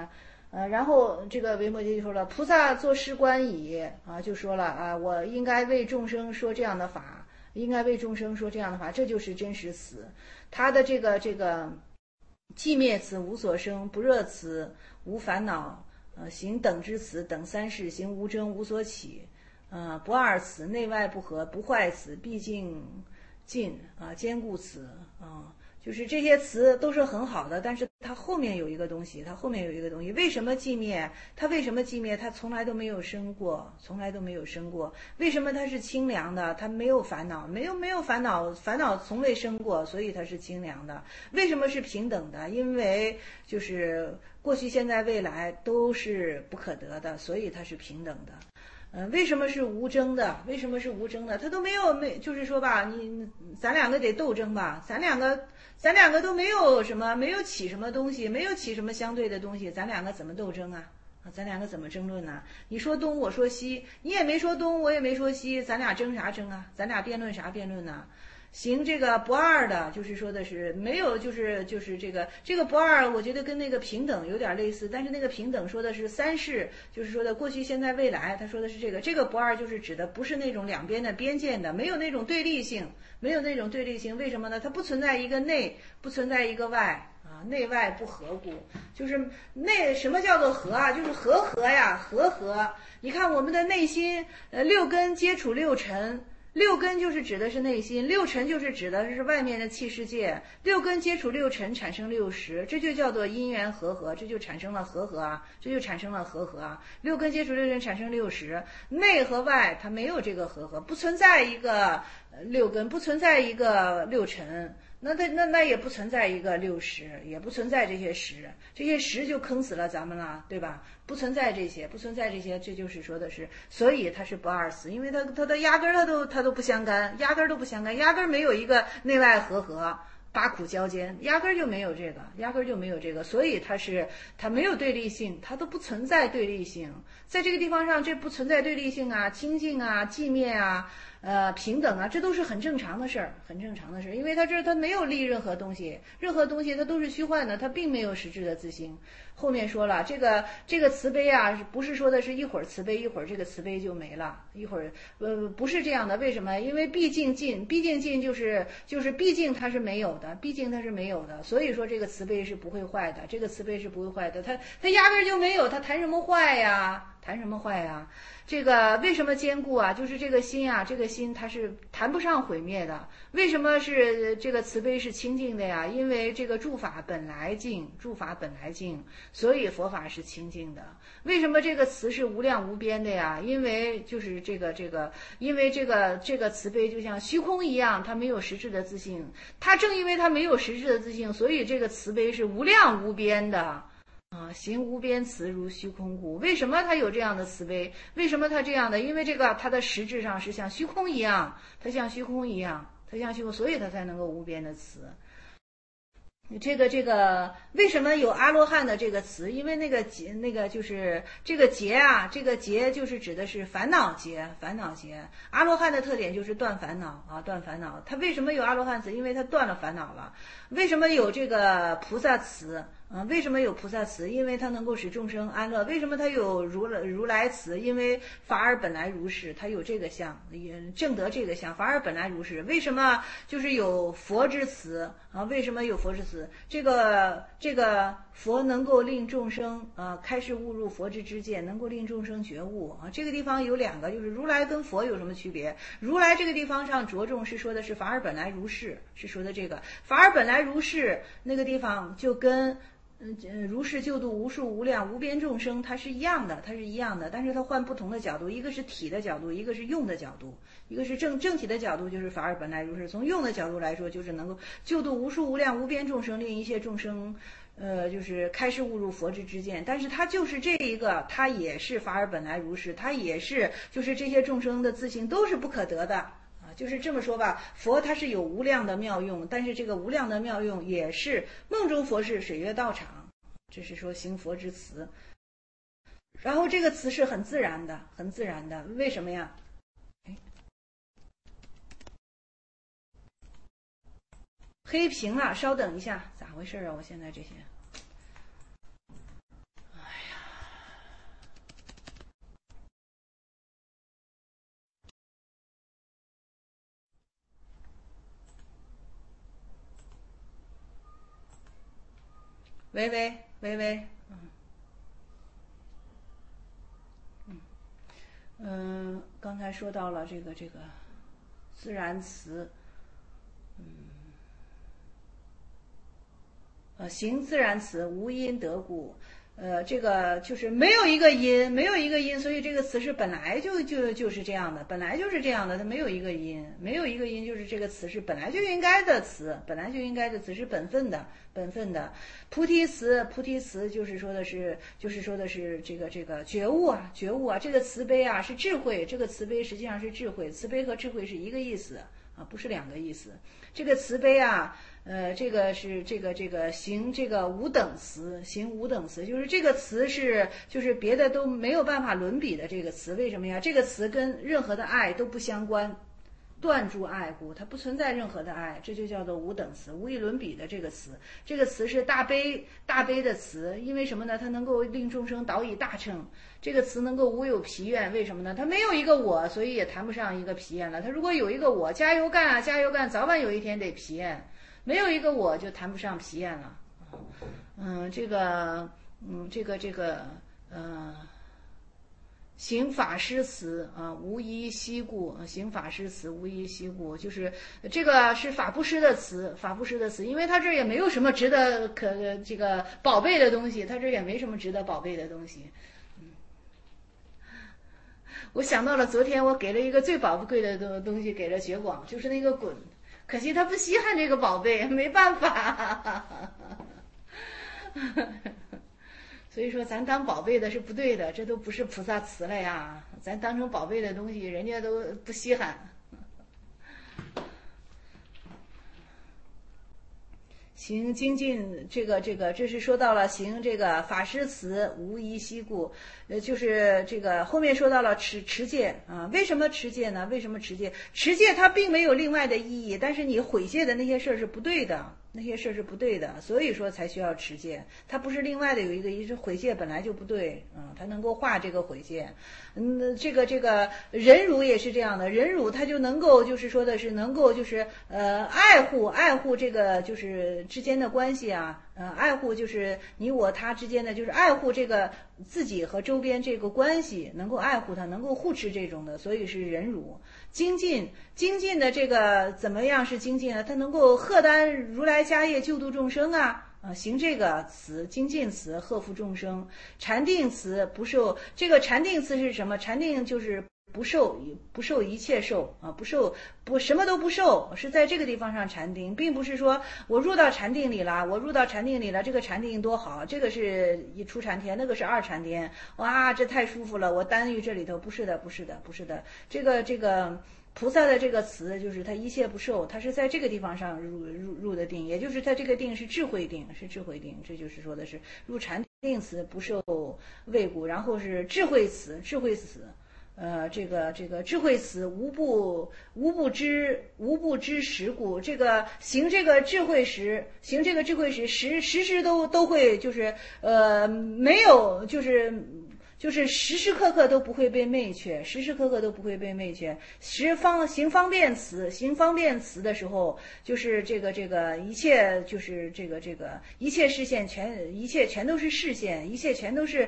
然后这个维摩诘就说了，菩萨作是观矣啊，就说了啊，我应该为众生说这样的法，应该为众生说这样的法，这就是真实词。他的这个寂灭词无所生，不热词无烦恼，行等之词等三世，行无争无所起，不二词内外不合，不坏词毕竟尽啊，坚固词啊。就是这些词都是很好的，但是它后面有一个东西，为什么寂灭？它为什么寂灭？它从来都没有生过，从来都没有生过。为什么它是清凉的？它没有烦恼，没有烦恼，烦恼从未生过，所以它是清凉的。为什么是平等的？因为就是过去、现在、未来都是不可得的，所以它是平等的。为什么是无争的？为什么是无争的？他都没，就是说吧，咱两个得斗争吧，咱两个都没有什么，没有起什么东西，没有起什么相对的东西，咱两个怎么斗争啊？咱两个怎么争论呢？你说东，我说西，你也没说东，我也没说西，咱俩争啥争啊？咱俩辩论啥辩论呢？行这个不二的，就是说的是没有，就是这个不二，我觉得跟那个平等有点类似，但是那个平等说的是三世，就是说的过去、现在、未来，他说的是这个不二就是指的不是那种两边的边界的，没有那种对立性，没有那种对立性，为什么呢？它不存在一个内，不存在一个外。内外不合故，就是什么叫做合啊？就是和呀，和。你看我们的内心，六根接触六尘。六根就是指的是内心，六尘就是指的是外面的气世界。六根接触六尘产生六识，这就叫做因缘和，这就产生了和啊，这就产生了和啊。六根接触六尘产生六识，内和外它没有这个和，不存在一个六根，不存在一个六尘。那也不存在一个六识，也不存在这些识就坑死了咱们了，对吧？不存在这些，这就是说的是，所以它是不二词，因为它的压根儿它都不相干，压根儿没有一个内外和。八苦交间，压根儿就没有这个，所以它没有对立性，它都不存在对立性，在这个地方上，这不存在对立性啊，清净啊，寂灭啊，平等啊，这都是很正常的事儿，因为它没有立任何东西它都是虚幻的，它并没有实质的自性。后面说了，这个慈悲啊，不是说的是一会儿慈悲，一会儿这个慈悲就没了，一会儿不是这样的。为什么？因为毕竟尽就是毕竟它是没有的，所以说这个慈悲是不会坏的，它压根就没有，它谈什么坏呀？这个为什么坚固啊？就是这个心啊，它是谈不上毁灭的。为什么是这个慈悲是清净的呀？因为这个诸法本来净，所以佛法是清净的。为什么这个慈是无量无边的呀？因为就是因为这个慈悲就像虚空一样，它没有实质的自性。它正因为它没有实质的自性，所以这个慈悲是无量无边的。行无边慈如虚空故。为什么他有这样的慈悲？为什么他这样的？因为它的实质上是像虚空一样，它像虚空，所以它才能够无边的慈。这个为什么有阿罗汉的这个词？因为那个就是这个劫啊，这个劫就是指的是烦恼劫。阿罗汉的特点就是断烦恼啊，断烦恼。他为什么有阿罗汉词？因为他断了烦恼了。为什么有这个菩萨词？为什么有菩萨词？因为它能够使众生安乐。为什么它有如来词？因为法尔本来如是，它有这个相，正得这个相，法尔本来如是。为什么就是有佛之词啊？为什么有佛之词？这个佛能够令众生开示悟入佛之见，能够令众生觉悟啊。这个地方有两个，就是如来跟佛有什么区别？如来这个地方上着重是说的是法尔本来如是，是说的这个法尔本来如是，那个地方就跟如是救度无数无量无边众生，它是一样的，但是它换不同的角度，一个是体的角度，一个是用的角度，一个是正体的角度，就是法尔本来如是；从用的角度来说，就是能够救度无数无量无边众生，令一切众生就是开示悟入佛之见。但是它就是这一个，它也是法尔本来如是，它也是就是这些众生的自性都是不可得的。就是这么说吧，佛它是有无量的妙用，但是这个无量的妙用也是梦中佛是水月道场，这是说行佛之词。然后这个词是很自然的，为什么呀？黑屏了，稍等一下，咋回事啊？我现在这些，哎呀。 喂喂喂喂，刚才说到了这个自然词，形自然词无音得故，这个就是没有一个音，没有一个音，所以这个词是本来就是这样的，本来就是这样的，它没有一个音，没有一个音，就是这个词是本来就应该的词，本来就应该的词是本分的，本分的。菩提词，菩提词就是说的是这个觉悟啊，觉悟啊，这个慈悲啊是智慧，这个慈悲实际上是智慧，慈悲和智慧是一个意思啊，不是两个意思。这个慈悲啊。这个是这个行这个无等词，行无等词，就是这个词是就是别的都没有办法伦比的这个词，为什么呀？这个词跟任何的爱都不相关，断诸爱故，它不存在任何的爱，这就叫做无等词，无以伦比的这个词。这个词是大悲的词，因为什么呢？它能够令众生导以大乘。这个词能够无有疲怨，为什么呢？它没有一个我，所以也谈不上一个疲厌了。它如果有一个我，加油干啊，加油干，早晚有一天得疲厌。没有一个我就谈不上疲厌了，行法师词啊，无一息故，行法师词无一息故，就是这个是法布施的词，法布施的词，因为他这也没有什么值得这个宝贝的东西，他这也没什么值得宝贝的东西。我想到了昨天我给了一个最宝贵的东西给了觉广，就是那个滚。可惜他不稀罕这个宝贝，没办法。所以说咱当宝贝的是不对的，这都不是菩萨词了呀，咱当成宝贝的东西人家都不稀罕。行精进，这是说到了行这个法师词无一息故，就是这个后面说到了持戒啊，为什么持戒呢？为什么持戒？持戒它并没有另外的意义，但是你毁戒的那些事儿是不对的，那些事儿是不对的，所以说才需要持戒。它不是另外的有一个意思，毁戒本来就不对，它能够化这个毁戒。这个忍辱也是这样的，忍辱它就能够就是说的是能够就是爱护这个就是之间的关系啊，爱护就是你我他之间的就是爱护这个自己和周边这个关系，能够爱护它，能够护持这种的，所以是忍辱。精进的这个怎么样是精进呢？它能够荷担如来家业救度众生啊。行这个词，精进词，呵护众生。禅定词不受，这个禅定词是什么？禅定就是不受一切受啊，不什么都不受，是在这个地方上禅定，并不是说我入到禅定里了，这个禅定多好，这个是一初禅天，那个是二禅天，哇，这太舒服了，我耽于这里头，不是的，这个。菩萨的这个词就是他一切不受，他是在这个地方上入的定，也就是他这个定是智慧定，这就是说的是入禅定词不受畏故，然后是智慧词，这个智慧词无不知时故，这个行这个智慧时时都会就是没有就是时时刻刻都不会被昧却，行方便词的时候，就是这个一切就是这个一切视线一切全都是视线，一切全都是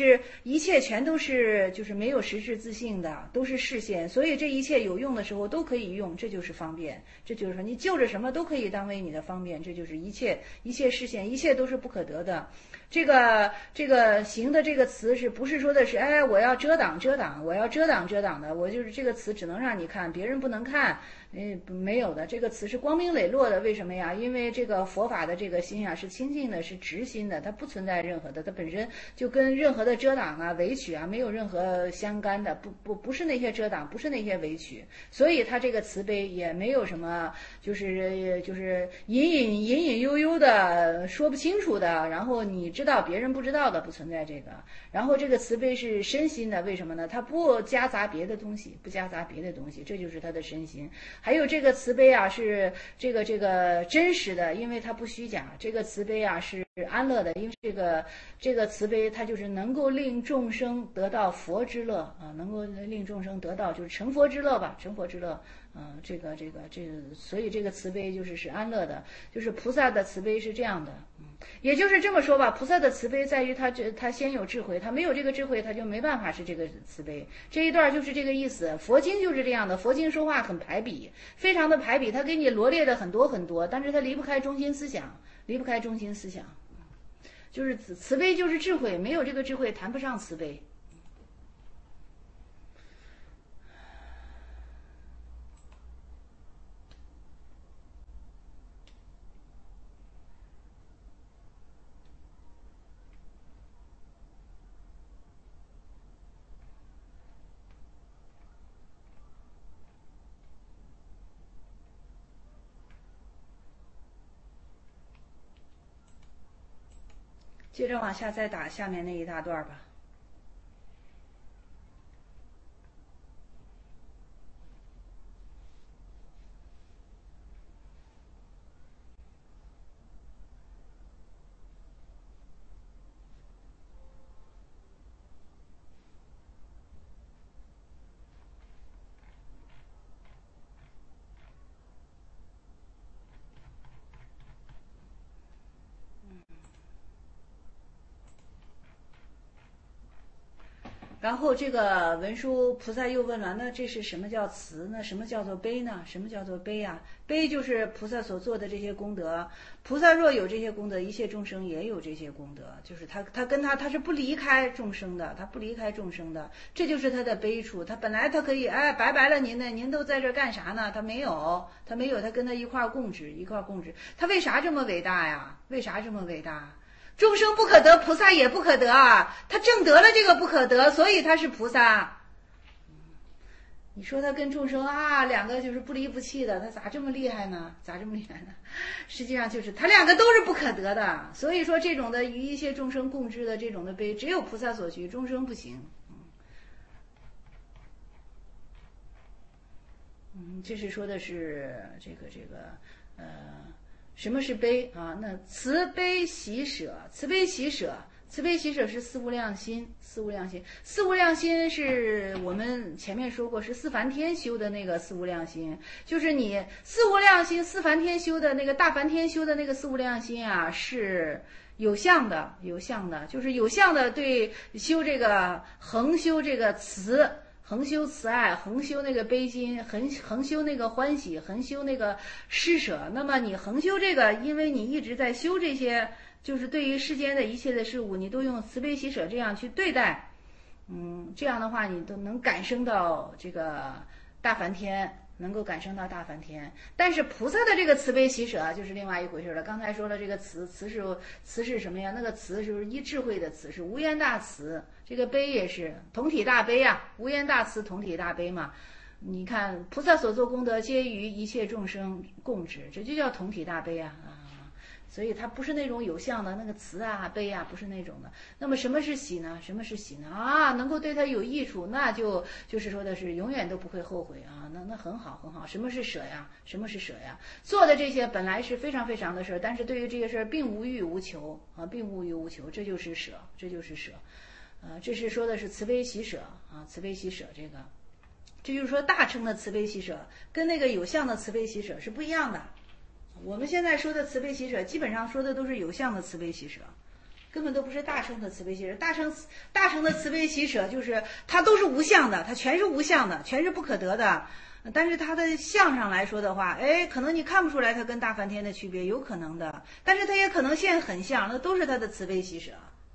就是没有实质自性的，都是视线，所以这一切有用的时候都可以用，这就是方便，这就是说你就着什么都可以当为你的方便，这就是一切视线，一切都是不可得的。这个行的这个词是不是说的是我要遮挡，我要遮挡的，我就是这个词只能让你看，别人不能看，没有的，这个词是光明磊落的，为什么呀？因为这个佛法的这个心啊是清净的，是直心的，它不存在任何的，它本身就跟任何的遮挡啊、委曲啊没有任何相干的，不是那些遮挡，不是那些委曲，所以它这个慈悲也没有什么就是隐悠悠的说不清楚的，然后你知道别人不知道的，不存在这个。然后这个慈悲是身心的，为什么呢？它不夹杂别的东西，这就是它的身心。还有这个慈悲啊是这个真实的，因为它不虚假，这个慈悲啊是安乐的，因为这个慈悲，它就是能够令众生得到佛之乐啊，能够令众生得到就是成佛之乐吧，成佛之乐。所以这个慈悲是安乐的，就是菩萨的慈悲是这样的。也就是这么说吧，菩萨的慈悲在于他先有智慧，他没有这个智慧，他就没办法是这个慈悲。这一段就是这个意思。佛经就是这样的，佛经说话很排比，非常的排比，他给你罗列的很多很多，但是他离不开中心思想，离不开中心思想。就是慈悲就是智慧，没有这个智慧谈不上慈悲。接着往下再打下面那一大段吧。然后这个文殊菩萨又问了，那这是什么叫慈呢？什么叫做悲呢？什么叫做悲啊？悲就是菩萨所做的这些功德，菩萨若有这些功德，一切众生也有这些功德，就是他是不离开众生的，他不离开众生的，这就是他的悲处。他本来他可以拜了您呢，您都在这干啥呢？他没有，他跟他一块共治，他为啥这么伟大呀？为啥这么伟大？众生不可得，菩萨也不可得啊！他正得了这个不可得，所以他是菩萨。你说他跟众生两个就是不离不弃的，他咋这么厉害呢？实际上就是他两个都是不可得的。所以说这种的与一切众生共治的这种的悲，只有菩萨所需，众生不行。这是说的是这个什么是悲啊？那慈悲喜舍，慈悲喜舍是四无量心，四无量心是我们前面说过，是四梵天修的那个四无量心，就是你四无量心四梵天修的那个大梵天修的那个四无量心啊，是有相的，就是有相的对修这个恒修这个慈。恒修慈爱，恒修那个悲心，恒修那个欢喜，恒修那个施舍。那么你恒修这个，因为你一直在修这些，就是对于世间的一切的事物，你都用慈悲喜舍这样去对待，这样的话你都能感生到这个大梵天。能够感生到大梵天，但是菩萨的这个慈悲喜舍就是另外一回事了。刚才说了，这个慈是什么呀？那个慈是一智慧的慈，是无边大慈。这个悲也是同体大悲啊，无边大慈同体大悲嘛。你看菩萨所做功德，皆于一切众生共治，这就叫同体大悲啊。所以它不是那种有相的那个慈啊悲啊，不是那种的。那么什么是喜呢？能够对他有益处，那就是说的是永远都不会后悔啊。那很好。什么是舍呀？做的这些本来是非常非常的事，但是对于这些事并无欲无求啊，这就是舍。这是说的是慈悲喜舍啊，慈悲喜舍这就是说大乘的慈悲喜舍跟那个有相的慈悲喜舍是不一样的。我们现在说的慈悲喜舍，基本上说的都是有相的慈悲喜舍，根本都不是大乘的慈悲喜舍。大乘的慈悲喜舍就是它都是无相的，它全是无相的，全是不可得的。但是它的相上来说的话，可能你看不出来它跟大梵天的区别，有可能的，但是它也可能现很像，那都是它的慈悲喜舍。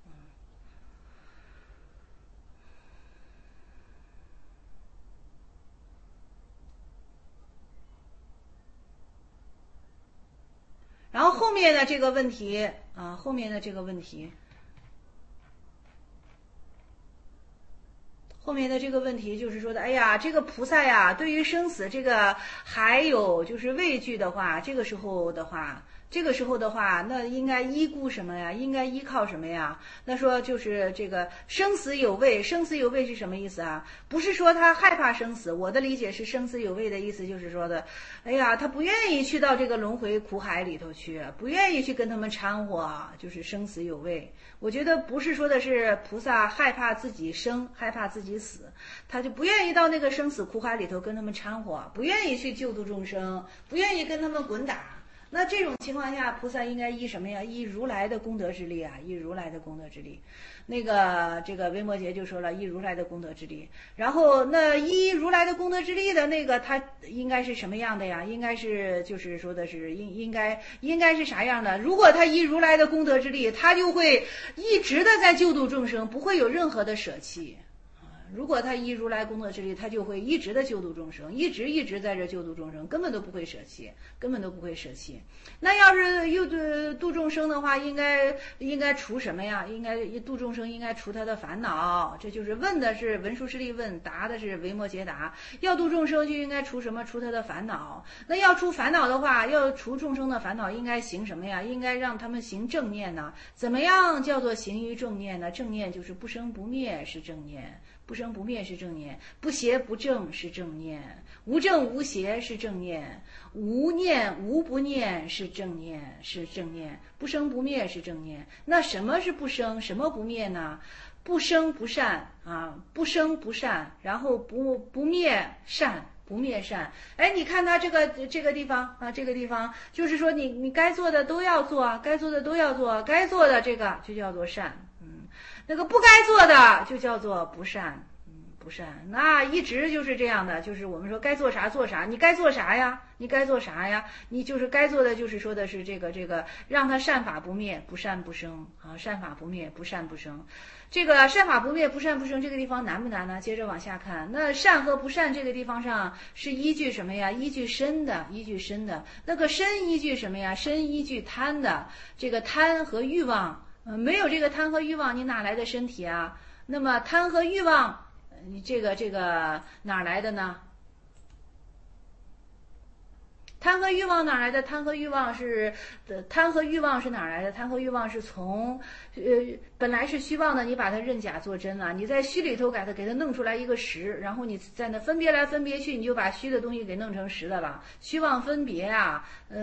然后后面的这个问题就是说的，这个菩萨呀，对于生死这个还有就是畏惧的话，这个时候的话， 这个时候的话，那应该依顾什么呀？应该依靠什么呀？那说就是这个生死有畏，生死有畏是什么意思啊？不是说他害怕生死，我的理解是生死有畏的意思就是说的，哎呀，他不愿意去到这个轮回苦海里头去，不愿意去跟他们掺和，就是生死有畏。我觉得不是说的是菩萨害怕自己生，害怕自己死，他就不愿意到那个生死苦海里头跟他们掺和，不愿意去救度众生，不愿意跟他们滚打。那这种情况下，菩萨应该依什么呀？依如来的功德之力啊，依如来的功德之力。那个这个维摩诘就说了，依如来的功德之力。然后那依如来的功德之力的那个，他应该是什么样的呀？应该是就是说的是应该是啥样的？如果他依如来的功德之力，他就会一直的在救度众生，不会有任何的舍弃。如果他依如来功德之力，他就会一直的救度众生，一直在这救度众生，根本都不会舍弃，根本都不会舍弃。那要是又度众生的话，应该除什么呀？应该度众生，应该除他的烦恼。这就是问的是文殊师利问，答的是维摩诘答。要度众生就应该除什么？除他的烦恼。那要除烦恼的话，要除众生的烦恼，应该行什么呀？应该让他们行正念呢？怎么样叫做行于正念呢？正念就是不生不灭是正念。不生不灭是正念，不邪不正是正念，无正无邪是正念，无念无不念是正念，不生不灭是正念。那什么是不生，什么不灭呢？不生不善啊，不生不善，然后不灭善。不灭善，哎，你看他这个地方啊，这个地方就是说你该做的都要做，该做的都要做，该做的这个就叫做善，那个不该做的就叫做不善，不善。那一直就是这样的，就是我们说该做啥做啥，你该做啥呀？你该做啥呀？你就是该做的，就是说的是这个，让他善法不灭，不善不生啊，善法不灭，不善不生。这个善法不灭，不善不生，这个地方难不难呢？接着往下看，那善和不善这个地方上是依据什么呀？依据身的，依据身的。那个身依据什么呀？身依据贪的，这个贪和欲望。没有这个贪和欲望，你哪来的身体啊？那么贪和欲望，你这个哪来的呢？贪和欲望哪来的？贪和欲望是哪来的？贪和欲望是从本来是虚妄的，你把它认假做真了，你在虚里头给它弄出来一个实，然后你在那分别来分别去，你就把虚的东西给弄成实的了。虚妄分别啊，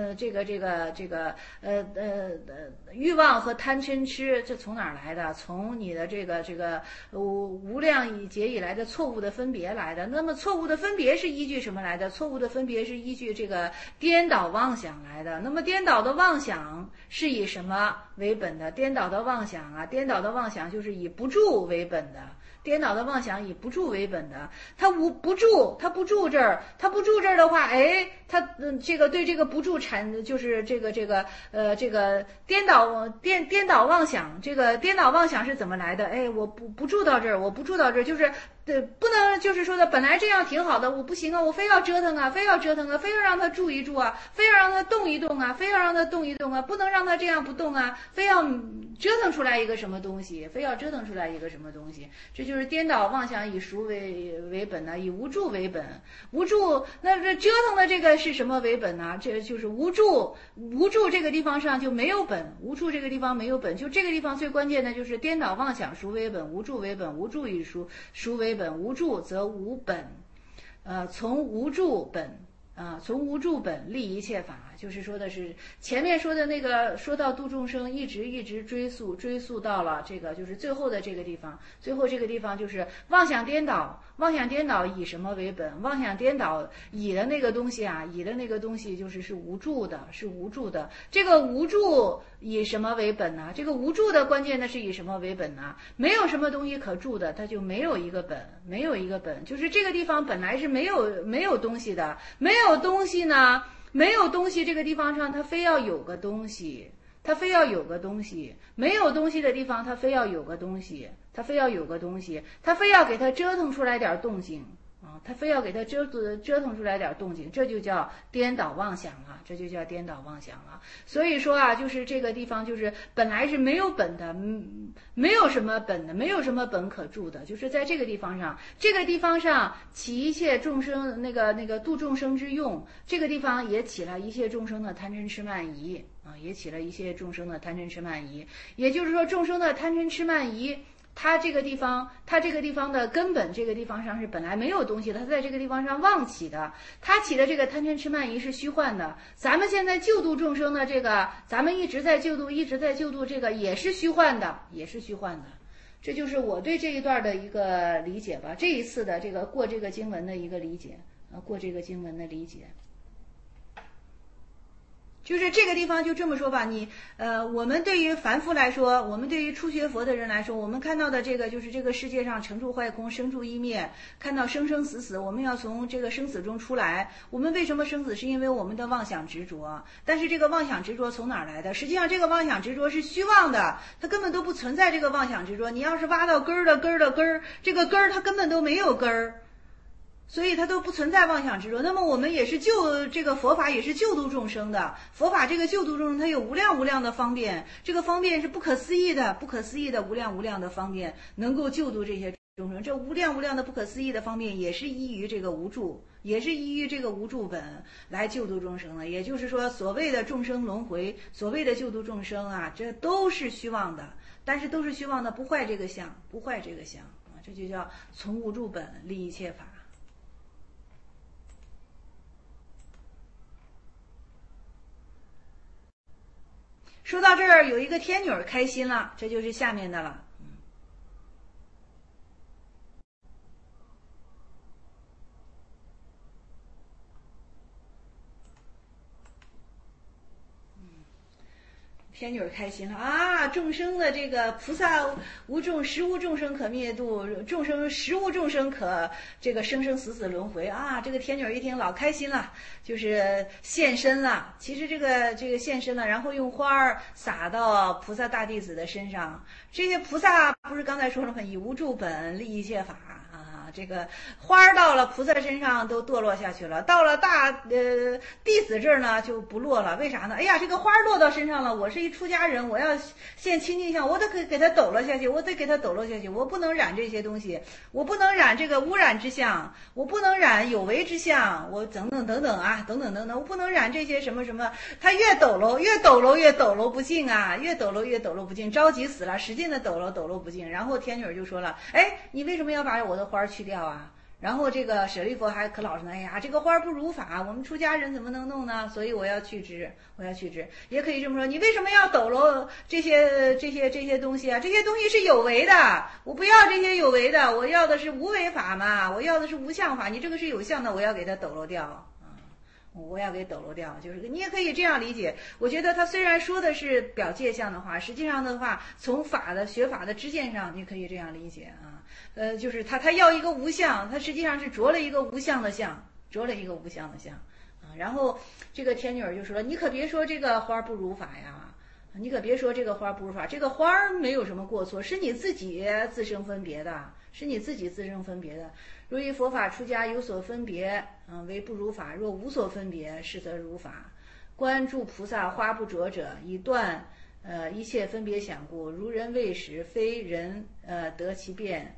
欲望和贪嗔痴，这从哪儿来的？从你的这个无量以劫以来的错误的分别来的。那么错误的分别是依据什么来的？错误的分别是依据这个颠倒妄想来的。那么颠倒的妄想是以什么为本的？颠倒的妄想啊，颠倒的妄想就是以不住为本的。颠倒的妄想以不住为本的，他不住这儿的话，哎，他这个对这个不住就是这个颠倒妄想，这个颠倒妄想是怎么来的？哎，我不住到这儿，就是不能就是说的本来这样挺好的，我不行啊，我非要折腾啊，非要让他住一住啊，非要让他动一动啊，不能让他这样不动啊，非要折腾出来一个什么东西，这就是颠倒妄想以熟为本呢，以无助为本。无助，那这折腾的这个是什么为本呢？这就是无助这个地方上就没有本，无助这个地方没有本，就这个地方最关键的就是颠倒妄想熟为本，无助为本，无助以熟为本，无助则无本，从无助本。从无助本立一切法，就是说的是前面说的那个，说到度众生，一直追溯到了这个，就是最后的这个地方。最后这个地方就是妄想颠倒以什么为本？妄想颠倒以的那个东西啊，就是无助的。这个无助以什么为本呢？这个无助的关键的是以什么为本呢？没有什么东西可助的，它就没有一个本，就是这个地方本来是没有东西的，没有东西呢，没有东西这个地方上它非要有个东西，没有东西的地方它非要有个东西，它非要给它折腾出来点动静他非要给他折腾出来点动静，这就叫颠倒妄想了，这就叫颠倒妄想了。所以说啊，就是这个地方就是本来是没有本的，没有什么本的，没有什么本可住的，就是在这个地方上，起一切众生那个度众生之用，这个地方也起了一切众生的贪嗔痴慢疑啊，也起了一切众生的贪嗔痴慢疑。也就是说，众生的贪嗔痴慢疑，它这个地方的根本，这个地方上是本来没有东西的，它在这个地方上妄起的，它起的这个贪嗔痴慢疑是虚幻的。咱们现在救度众生的这个，咱们一直在救度这个也是虚幻的，这就是我对这一段的一个理解吧。这一次的这个过这个经文的一个理解，就是这个地方就这么说吧，我们对于凡夫来说，我们对于初学佛的人来说，我们看到的这个就是这个世界上成住坏空，生住异灭，看到生生死死，我们要从这个生死中出来。我们为什么生死？是因为我们的妄想执着。但是这个妄想执着从哪儿来的？实际上这个妄想执着是虚妄的，它根本都不存在这个妄想执着。你要是挖到根儿的根儿，这个根儿它根本都没有根儿。所以它都不存在妄想执着。那么我们也是这个佛法也是救度众生的，佛法这个救度众生它有无量的方便，这个方便是不可思议的无量的方便，能够救度这些众生。这无量的不可思议的方便也是依于这个无住，也是依于这个无住本来救度众生的。也就是说，所谓的众生轮回，所谓的救度众生啊，这都是虚妄的，但是都是虚妄的，不坏这个相啊，这就叫从无住本立一切法。说到这儿，有一个天女开心了，这就是下面的了。天女开心了啊！众生的这个菩萨无众，实无众生可灭度，众生实无众生可这个生生死死轮回啊！这个天女一听老开心了，就是现身了。其实这个现身了，然后用花儿洒到菩萨大弟子的身上。这些菩萨不是刚才说了吗？以无住本立一切法。这个花儿到了菩萨身上都堕落下去了，到了弟子这儿呢就不落了。为啥呢？哎呀，这个花儿落到身上了，我是一出家人，我要现清净相，我得给它抖落下去，我不能染这些东西，我不能染这个污染之相，我不能染有为之相，我等等，我不能染这些什么。它越抖搂不尽啊，越抖搂不尽，着急死了，使劲的抖搂不尽。然后天女就说了，哎，你为什么要把我的花去掉啊？然后这个舍利弗还可老实呢，哎呀，这个花不如法，我们出家人怎么能弄呢？所以我要去之。也可以这么说，你为什么要抖搂这些东西啊？这些东西是有为的，我不要这些有为的，我要的是无为法嘛，我要的是无相法，你这个是有相的，我要给它抖搂掉。我要给抖搂掉，就是你也可以这样理解。我觉得他虽然说的是表界相的话，实际上的话，从学法的知见上，你可以这样理解啊。就是他要一个无相，他实际上是着了一个无相的相啊。然后这个天女就说了，你可别说这个花不如法呀，你可别说这个花不如法，这个花没有什么过错，是你自己自生分别的。若于佛法出家有所分别，为不如法；若无所分别，是则如法。观诸菩萨花不着者，以断一切分别想故。如人谓时，非人得其变，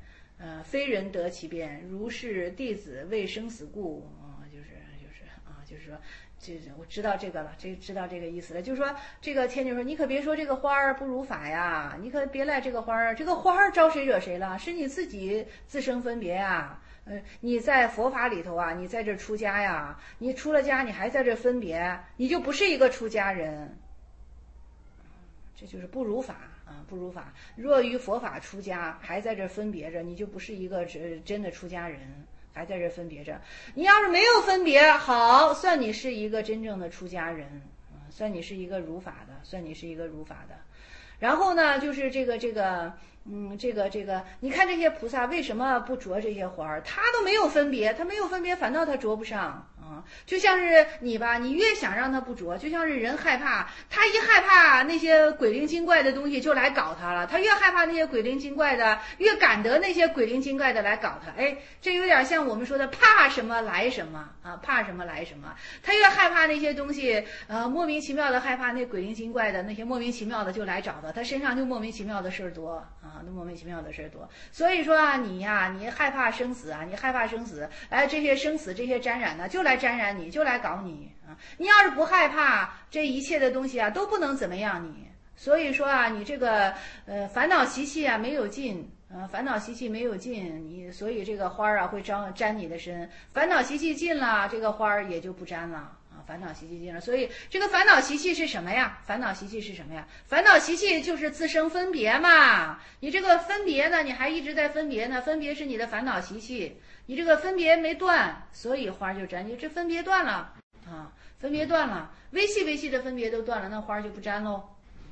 如是弟子为生死故。就是说。我知道这个了，知道这个意思了。就是说，这个天女说，你可别说这个花儿不如法呀，你可别赖这个花儿，这个花儿招谁惹谁了？是你自己自生分别呀。你在佛法里头啊，你在这出家呀，你出了家你还在这分别，你就不是一个出家人。这就是不如法啊，不如法。若于佛法出家还在这分别着，你就不是一个真的出家人。还在这分别着，你要是没有分别，好，算你是一个真正的出家人，算你是一个如法的，然后呢，就是这个，你看这些菩萨为什么不着这些花儿？他都没有分别，反倒他着不上啊。 就像是你吧，你越想让他不着，就像是人害怕，他一害怕那些鬼灵精怪的东西就来搞他了，他越害怕那些鬼灵精怪的，越赶得那些鬼灵精怪的来搞他。哎，这有点像我们说的怕什么来什么啊，怕什么来什么。他越害怕那些东西，莫名其妙的害怕那鬼灵精怪的那些莫名其妙的就来找他，他身上就莫名其妙的事儿多啊，那莫名其妙的事儿多。所以说啊，你呀，你害怕生死啊，你害怕生死，哎，这些生死这些沾染呢，就来沾染你，就来搞你啊！你要是不害怕，这一切的东西啊都不能怎么样你。所以说啊，你这个烦恼习气啊没有尽。烦恼习气没有尽，你所以这个花儿啊会沾你的身。烦恼习气尽了，这个花儿也就不沾了啊。烦恼习气尽了，所以这个烦恼习气是什么呀？烦恼习气是什么呀？烦恼习气就是自生分别嘛。你这个分别呢，你还一直在分别呢，分别是你的烦恼习气。你这个分别没断，所以花就沾。你这分别断了啊，分别断了，微细的分别都断了，那花就不沾喽。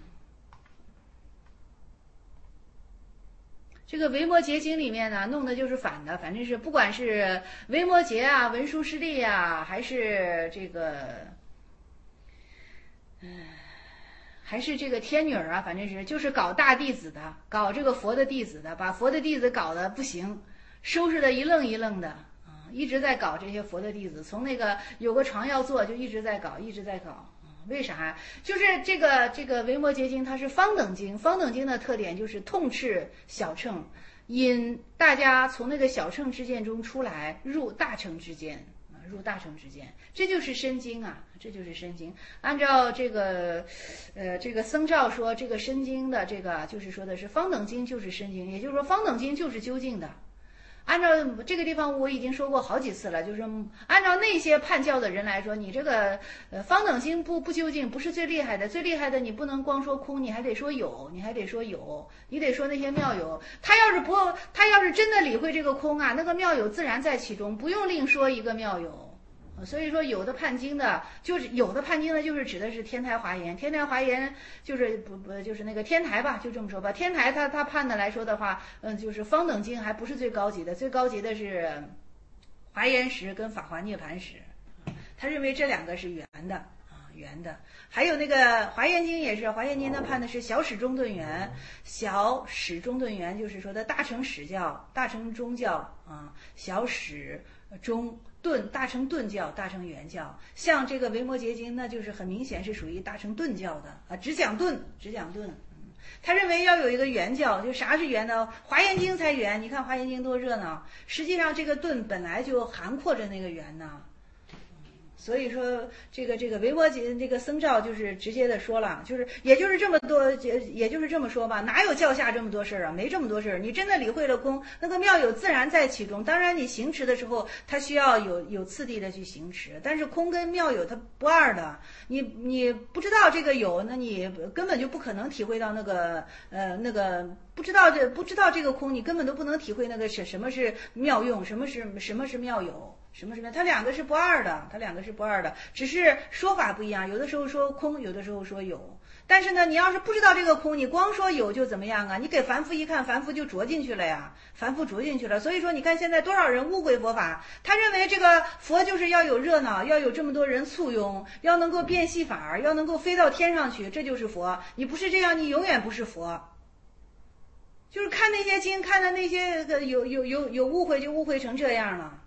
这个维摩诘经里面呢，弄的就是反的，反正是不管是维摩诘啊、文殊师利啊，还是这个，还是这个天女儿啊，反正是就是搞大弟子的，搞这个佛的弟子的，把佛的弟子搞得不行，收拾的一愣一愣的啊，一直在搞这些佛的弟子，从那个有个床要做就一直在搞，一直在搞。为啥？就是这个维摩诘经它是方等经，方等经的特点就是痛斥小乘，引大家从那个小乘之见中出来，入大乘之见，入大乘之见，这就是深经啊，这就是深经。按照这个僧肇说，这个深经的这个就是说的是方等经就是深经，也就是说方等经就是究竟的。按照这个地方我已经说过好几次了，就是按照那些叛教的人来说，你这个方等经不究竟，不是最厉害的，最厉害的你不能光说空，你还得说有，你还得说有，你得说那些妙有。他要是真的理会这个空啊，那个妙有自然在其中，不用另说一个妙有。所以说有的判经的，就是有的判经的，就是指的是天台华严，天台华严就是就是那个天台吧，就这么说吧。天台他判的来说的话，就是方等经还不是最高级的，最高级的是华严时跟法华涅盘时，他认为这两个是圆的啊，圆的。还有那个华严经也是，华严经他判的是小始中顿圆，小始中顿圆就是说的大乘始教、大乘中教啊，小始中顿大乘顿教、大乘圆教。像这个维摩诘经，那就是很明显是属于大乘顿教的啊，只讲顿。他认为要有一个圆教，就啥是圆呢？华严经才圆。你看华严经多热闹，实际上这个顿本来就涵括着那个圆呢。所以说，这个维摩诘这个僧肇就是直接的说了，就是也就是这么多，也就是这么说吧，哪有教下这么多事儿啊？没这么多事儿。你真的理会了空，那个妙有自然在其中。当然，你行持的时候，它需要有次第的去行持，但是空跟妙有它不二的。你不知道这个有，那你根本就不可能体会到那个不知道这个空，你根本都不能体会那个什么是妙用，什么是妙有。什么？它两个是不二的，只是说法不一样。有的时候说空，有的时候说有。但是呢，你要是不知道这个空，你光说有就怎么样啊？你给凡夫一看，凡夫就着进去了呀，凡夫着进去了。所以说，你看现在多少人误会佛法，他认为这个佛就是要有热闹，要有这么多人簇拥，要能够变戏法，要能够飞到天上去，这就是佛。你不是这样，你永远不是佛。就是看那些经，看的那些有误会，就误会成这样了。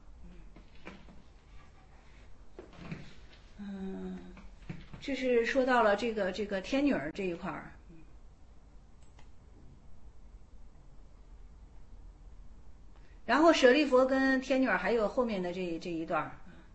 这是说到了这个天女儿这一块儿，然后舍利佛跟天女儿还有后面的这一段。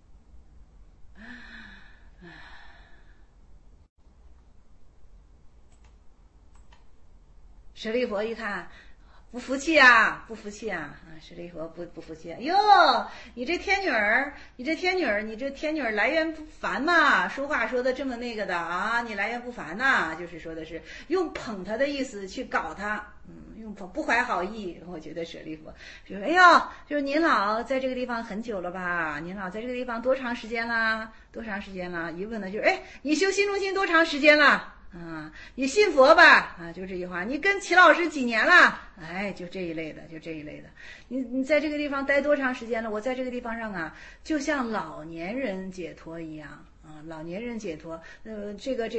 舍利佛一看，不服气啊！舍利佛不服气啊！哟，你这天女儿来源不凡嘛？说话说的这么那个的啊，你来源不凡呐，就是说的是用捧他的意思去搞他，用捧不怀好意。我觉得舍利佛就说：“哎呦，就是您老在这个地方很久了吧？您老在这个地方多长时间啦？一问呢就是：哎，你修心中心多长时间了？ 啊，你信佛吧，啊，就这句话。你跟齐老师几年了？哎，就这一类的，就这一类的。你在这个地方待多长时间了？我在这个地方上啊，就像老年人解脱一样啊，老年人解脱。这个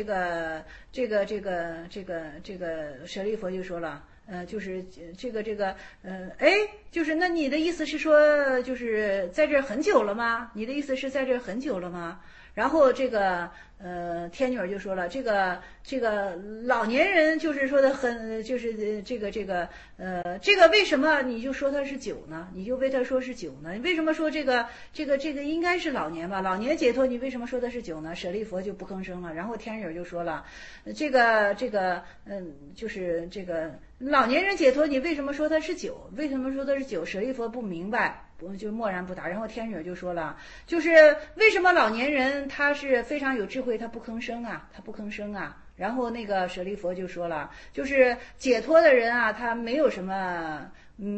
舍利佛就说了。就是就是那你的意思是说，就是在这儿很久了吗？你的意思是在这儿很久了吗？然后天女儿就说了，这个老年人就是说的很，就是这个为什么你就说他是酒呢？你就为他说是酒呢？你为什么说这个应该是老年吧？老年解脱，你为什么说的是酒呢？舍利佛就不吭声了。然后天女儿就说了，就是这个老年人解脱，你为什么说他是酒？为什么说他是酒？舍利佛不明白。就默然不答。然后天女就说了，就是为什么老年人他是非常有智慧，他不吭声啊，他不吭声啊。然后那个舍利佛就说了，就是解脱的人啊，他没有什么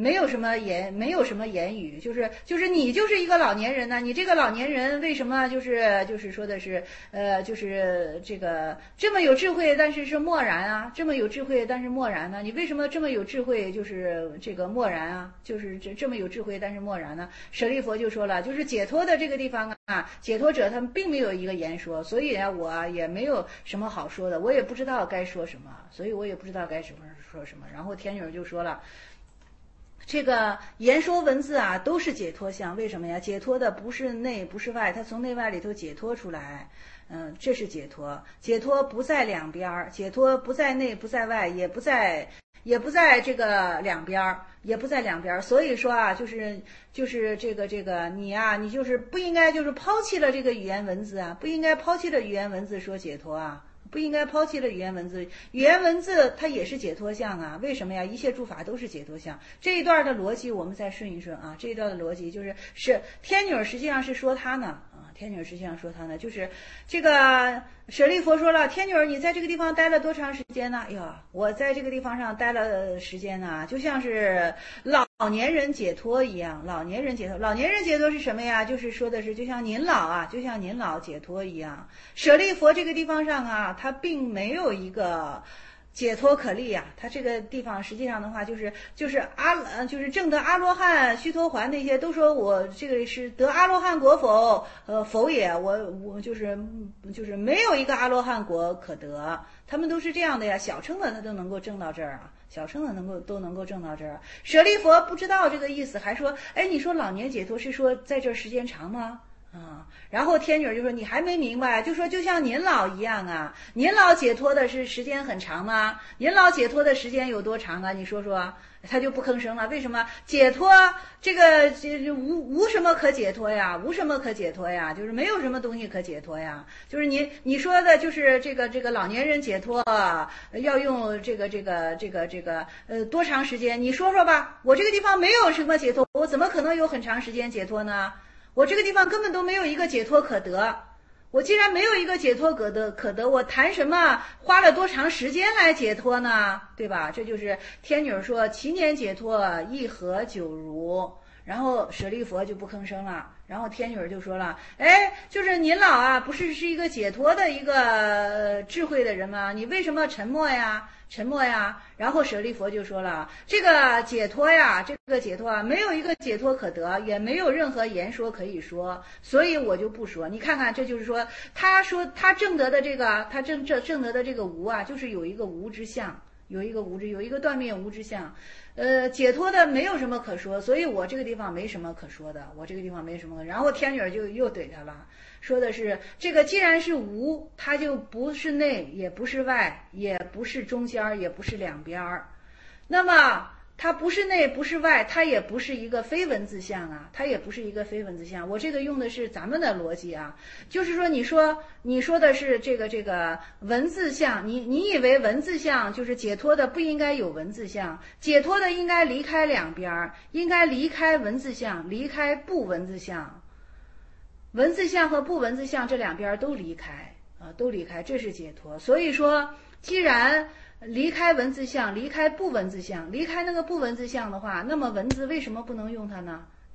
言语，就是你就是一个老年人呢，你这个老年人为什么就是说的是就是这个这么有智慧，但是是漠然啊，这么有智慧但是漠然呢？你为什么这么有智慧就是这个漠然啊？就是这么有智慧但是漠然呢？舍利佛就说了，就是解脱的这个地方啊，解脱者他们并没有一个言说，所以啊我也没有什么好说的，我也不知道该说什么，所以我也不知道该说什么。然后天女就说了。这个言说文字啊，都是解脱相。为什么呀？解脱的不是内，不是外，它从内外里头解脱出来。这是解脱。解脱不在两边，解脱不在内，不在外，也不在这个两边，也不在两边。所以说啊，就是这个你啊，你就是不应该就是抛弃了这个语言文字啊，不应该抛弃了语言文字说解脱啊。不应该抛弃了语言文字，语言文字它也是解脱相啊。为什么呀？一切诸法都是解脱相。这一段的逻辑我们再顺一顺啊。这一段的逻辑是天女实际上是说他呢啊，天女实际上说他呢，就是这个舍利佛说了，天女你在这个地方待了多长时间呢？哎呦，我在这个地方上待了时间呢，就像是老年人解脱一样。老年人解脱是什么呀？就是说的是就像您老啊，就像您老解脱一样。舍利佛这个地方上啊，他并没有一个解脱可立呀，他这个地方实际上的话就是证得阿罗汉须陀洹那些都说我这个是得阿罗汉果否也，我就是没有一个阿罗汉果可得，他们都是这样的呀，小乘的他都能够证到这儿啊。小乘的都能够证到这儿。舍利佛不知道这个意思，还说，哎，你说老年解脱是说在这儿时间长吗？啊，然后天女就说你还没明白，就说就像您老一样啊，您老解脱的是时间很长吗？您老解脱的时间有多长啊？你说说。他就不吭声了。为什么解脱这个无什么可解脱呀？无什么可解脱呀？就是没有什么东西可解脱呀。就是你说的就是这个老年人解脱要用多长时间？你说说吧。我这个地方没有什么解脱，我怎么可能有很长时间解脱呢？我这个地方根本都没有一个解脱可得。我既然没有一个解脱可得，我谈什么花了多长时间来解脱呢？对吧？这就是天女说7年解脱，一何久如。然后舍利佛就不吭声了。然后天女就说了，哎，就是您老啊，不是一个解脱的一个智慧的人吗？你为什么沉默呀？然后舍利佛就说了，这个解脱呀，没有一个解脱可得，也没有任何言说可以说，所以我就不说。你看看，这就是说，他说他证得的这个，他证得的这个无啊，就是有一个无之相，有一个断灭无之相。解脱的没有什么可说，所以我这个地方没什么可说的，然后天女就又怼他了，说的是这个既然是无，它就不是内，也不是外，也不是中间，也不是两边，那么它不是内不是外，它也不是一个非文字相啊，我这个用的是咱们的逻辑啊，就是说你说的是这个文字相，你以为文字相就是解脱的不应该有文字相，解脱的应该离开两边，应该离开文字相，离开不文字相，文字相和不文字相这两边都离开啊，这是解脱。所以说既然离开文字相，离开不文字相，离开那个不文字相的话，那么文字为什么不能用它呢？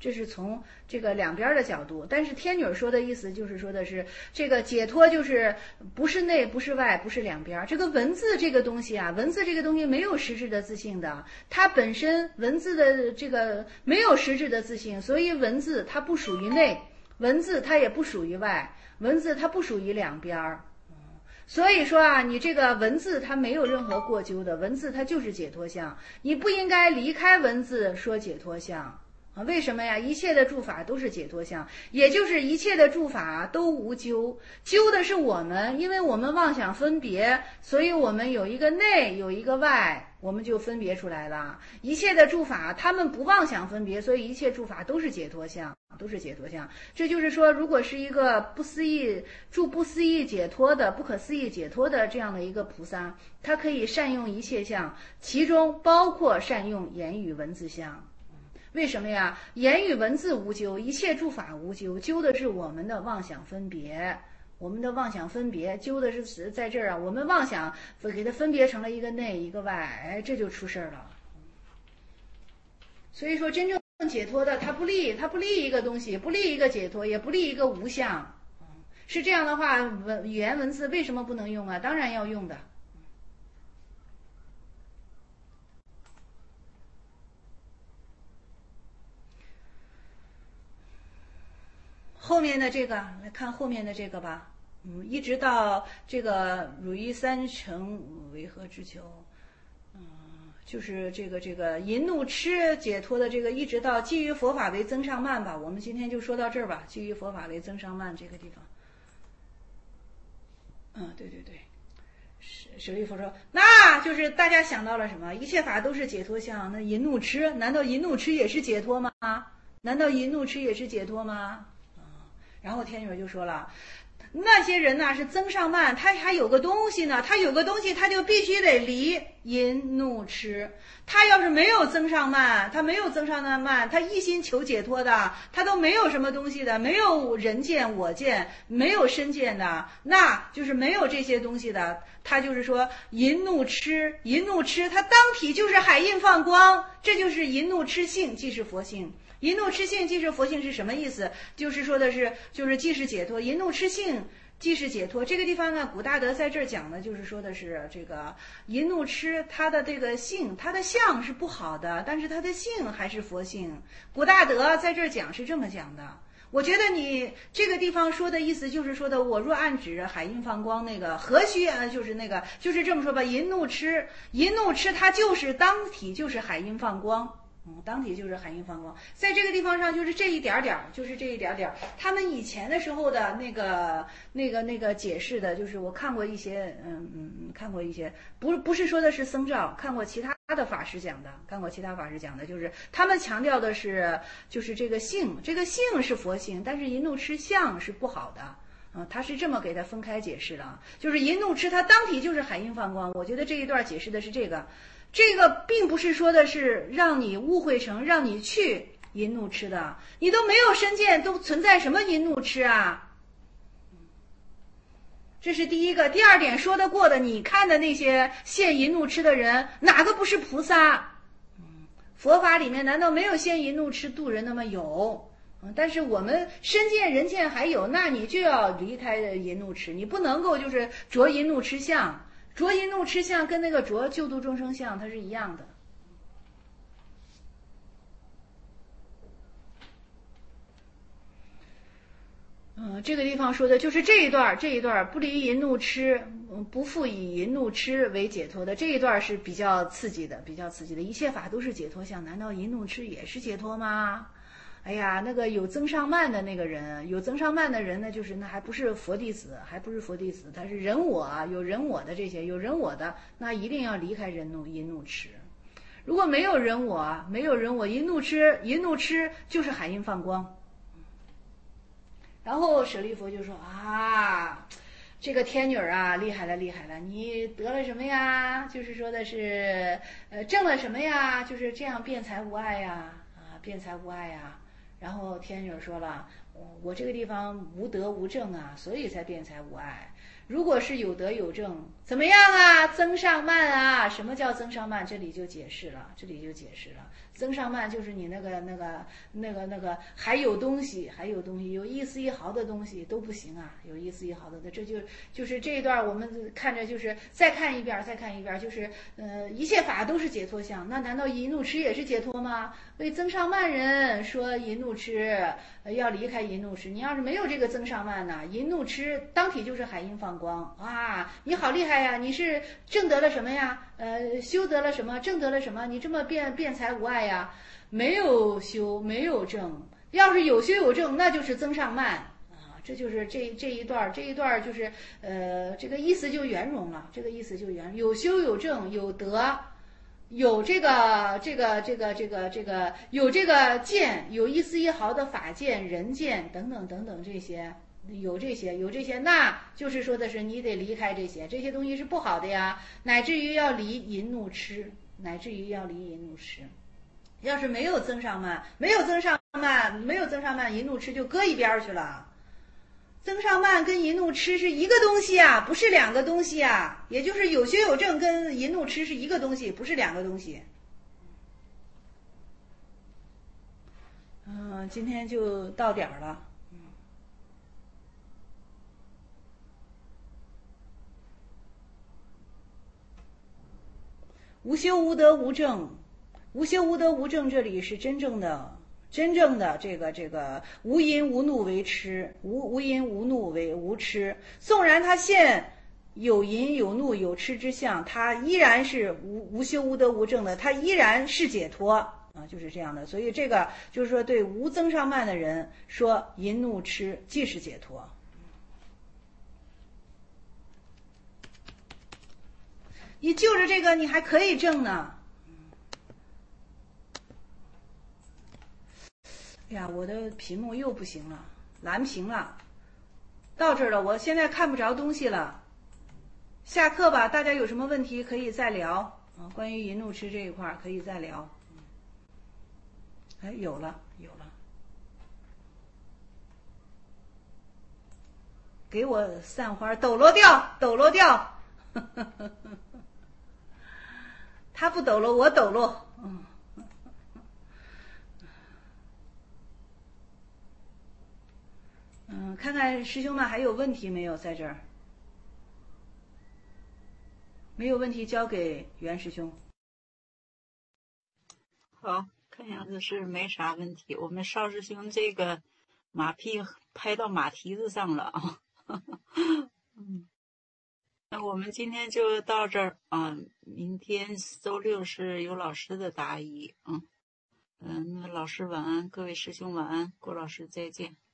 这是从这个两边的角度。但是天女说的意思就是说的是这个解脱就是不是内不是外不是两边。这个文字这个东西啊，文字这个东西没有实质的自性的，它本身文字的这个没有实质的自性，所以文字它不属于内，文字它也不属于外，文字它不属于两边。所以说啊，你这个文字它没有任何过纠的，文字它就是解脱相，你不应该离开文字说解脱相啊？为什么呀？一切的诸法都是解脱相，也就是一切的诸法都无纠，纠的是我们，因为我们妄想分别，所以我们有一个内，有一个外，我们就分别出来了。一切的诸法，他们不妄想分别，所以一切诸法都是解脱相，都是解脱相。这就是说，如果是一个不思议住不思议解脱的、不可思议解脱的这样的一个菩萨，他可以善用一切相，其中包括善用言语文字相。为什么呀？言语文字无纠，一切诸法无纠，纠的是我们的妄想分别。我们的妄想分别纠的是在这儿啊，我们妄想给它分别成了一个内一个外，哎，这就出事了。所以说，真正解脱的，他不立一个东西，不立一个解脱，也不立一个无相。是这样的话，语言文字为什么不能用啊？当然要用的。后面的这个，来看后面的这个吧。一直到这个汝于三乘为何之求？就是这个淫怒痴解脱的这个，一直到基于佛法为增上慢吧。我们今天就说到这儿吧，基于佛法为增上慢这个地方。对对对，舍利弗说，那就是大家想到了什么？一切法都是解脱相，那淫怒痴，难道淫怒痴也是解脱吗？难道淫怒痴也是解脱吗？然后天女就说了，那些人呢是增上慢，他还有个东西呢，他有个东西他就必须得离淫怒痴。他要是没有增上慢，他没有增上那慢，他一心求解脱的，他都没有什么东西的，没有人见我见，没有身见的，那就是没有这些东西的。他就是说淫怒痴，淫怒痴他当体就是海印放光，这就是淫怒痴性，即是佛性。淫怒痴性即是佛性是什么意思？就是说的是，就是即是解脱。淫怒痴性即是解脱。这个地方呢，古大德在这儿讲的，就是说的是这个淫怒痴，它的这个性，它的相是不好的，但是它的性还是佛性。古大德在这儿讲是这么讲的。我觉得你这个地方说的意思就是说的，我若暗指海印放光那个何须就是那个就是这么说吧。淫怒痴，淫怒痴它就是当体就是海印放光。当体就是海印放光，在这个地方上就是这一点点，就是这一点点。他们以前的时候的那个解释的，就是我看过一些，看过一些，不是说的是僧兆，看过其他的法师讲的，就是他们强调的是，就是这个性是佛性，但是淫怒痴相是不好的。他是这么给他分开解释的，就是淫怒痴他当体就是海印放光。我觉得这一段解释的是这个。这个并不是说的是让你误会成让你去淫怒痴的，你都没有身见，都存在什么淫怒痴啊？这是第一个。第二点说得过的，你看的那些现淫怒痴的人，哪个不是菩萨？佛法里面难道没有现淫怒痴度人的吗？有。但是我们身见人见还有，那你就要离开淫怒痴，你不能够就是着淫怒痴相。着淫怒痴相跟那个着救度众生相它是一样的。这个地方说的就是这一段不离淫怒痴，不复以淫怒痴为解脱的这一段是比较刺激的，一切法都是解脱相，难道淫怒痴也是解脱吗？哎呀，那个有增上慢的那个人，有增上慢的人呢，就是那还不是佛弟子，他是人我，有人我的这些，有人我的，那一定要离开淫怒痴。如果没有人我，淫怒痴就是海印放光。然后舍利弗就说啊，这个天女啊，厉害了，你得了什么呀？就是说的是，证了什么呀？就是这样辩才无碍呀，辩才无碍呀。然后天女说了， 我这个地方无德无正啊，所以才辩才无碍。如果是有德有正，怎么样啊？增上慢啊？什么叫增上慢？这里就解释了，增上慢就是你那个还有东西，有一丝一毫的东西都不行啊，有一丝一毫的，这就是这一段我们看着就是再看一遍，就是一切法都是解脱相，那难道淫怒痴也是解脱吗？为增上慢人说淫怒痴要离开淫怒痴，你要是没有这个增上慢呢，淫怒痴当体就是海阴放光啊！你好厉害呀！你是证得了什么呀？修得了什么？证得了什么？你这么辩才无碍呀？没有修，没有证。要是有修有证，那就是增上慢啊！这就是这一段就是这个意思就圆融了。有修有证有德。有这个有这个见，有一丝一毫的法见、人见等等这些，有这些，那就是说的是你得离开这些东西是不好的呀，乃至于要离淫怒痴。要是没有增上慢，淫怒痴就搁一边去了。增上慢跟淫怒痴是一个东西啊，不是两个东西啊。也就是有修有证跟淫怒痴是一个东西，不是两个东西。今天就到点了。无修无德无正，无修无德无正，这里是真正的这个无淫无怒为痴，无淫无怒为无痴。纵然他现有淫有怒有痴之相，他依然是无修无德无正的，他依然是解脱啊，就是这样的。所以这个就是说，对无增上慢的人说，淫怒痴即是解脱。你就着这个，你还可以证呢。哎呀，我的屏幕又不行了，蓝屏了。到这儿了，我现在看不着东西了。下课吧，大家有什么问题可以再聊啊？关于淫怒痴这一块可以再聊。哎，有了。给我散花，抖落掉。他不抖落，我抖落。看看师兄们还有问题没有？在这儿没有问题，交给袁师兄。 好，看样子是没啥问题。我们邵师兄这个马屁拍到马蹄子上了啊。那我们今天就到这儿啊。明天周六是有老师的答疑。那老师晚安，各位师兄晚安，郭老师再见。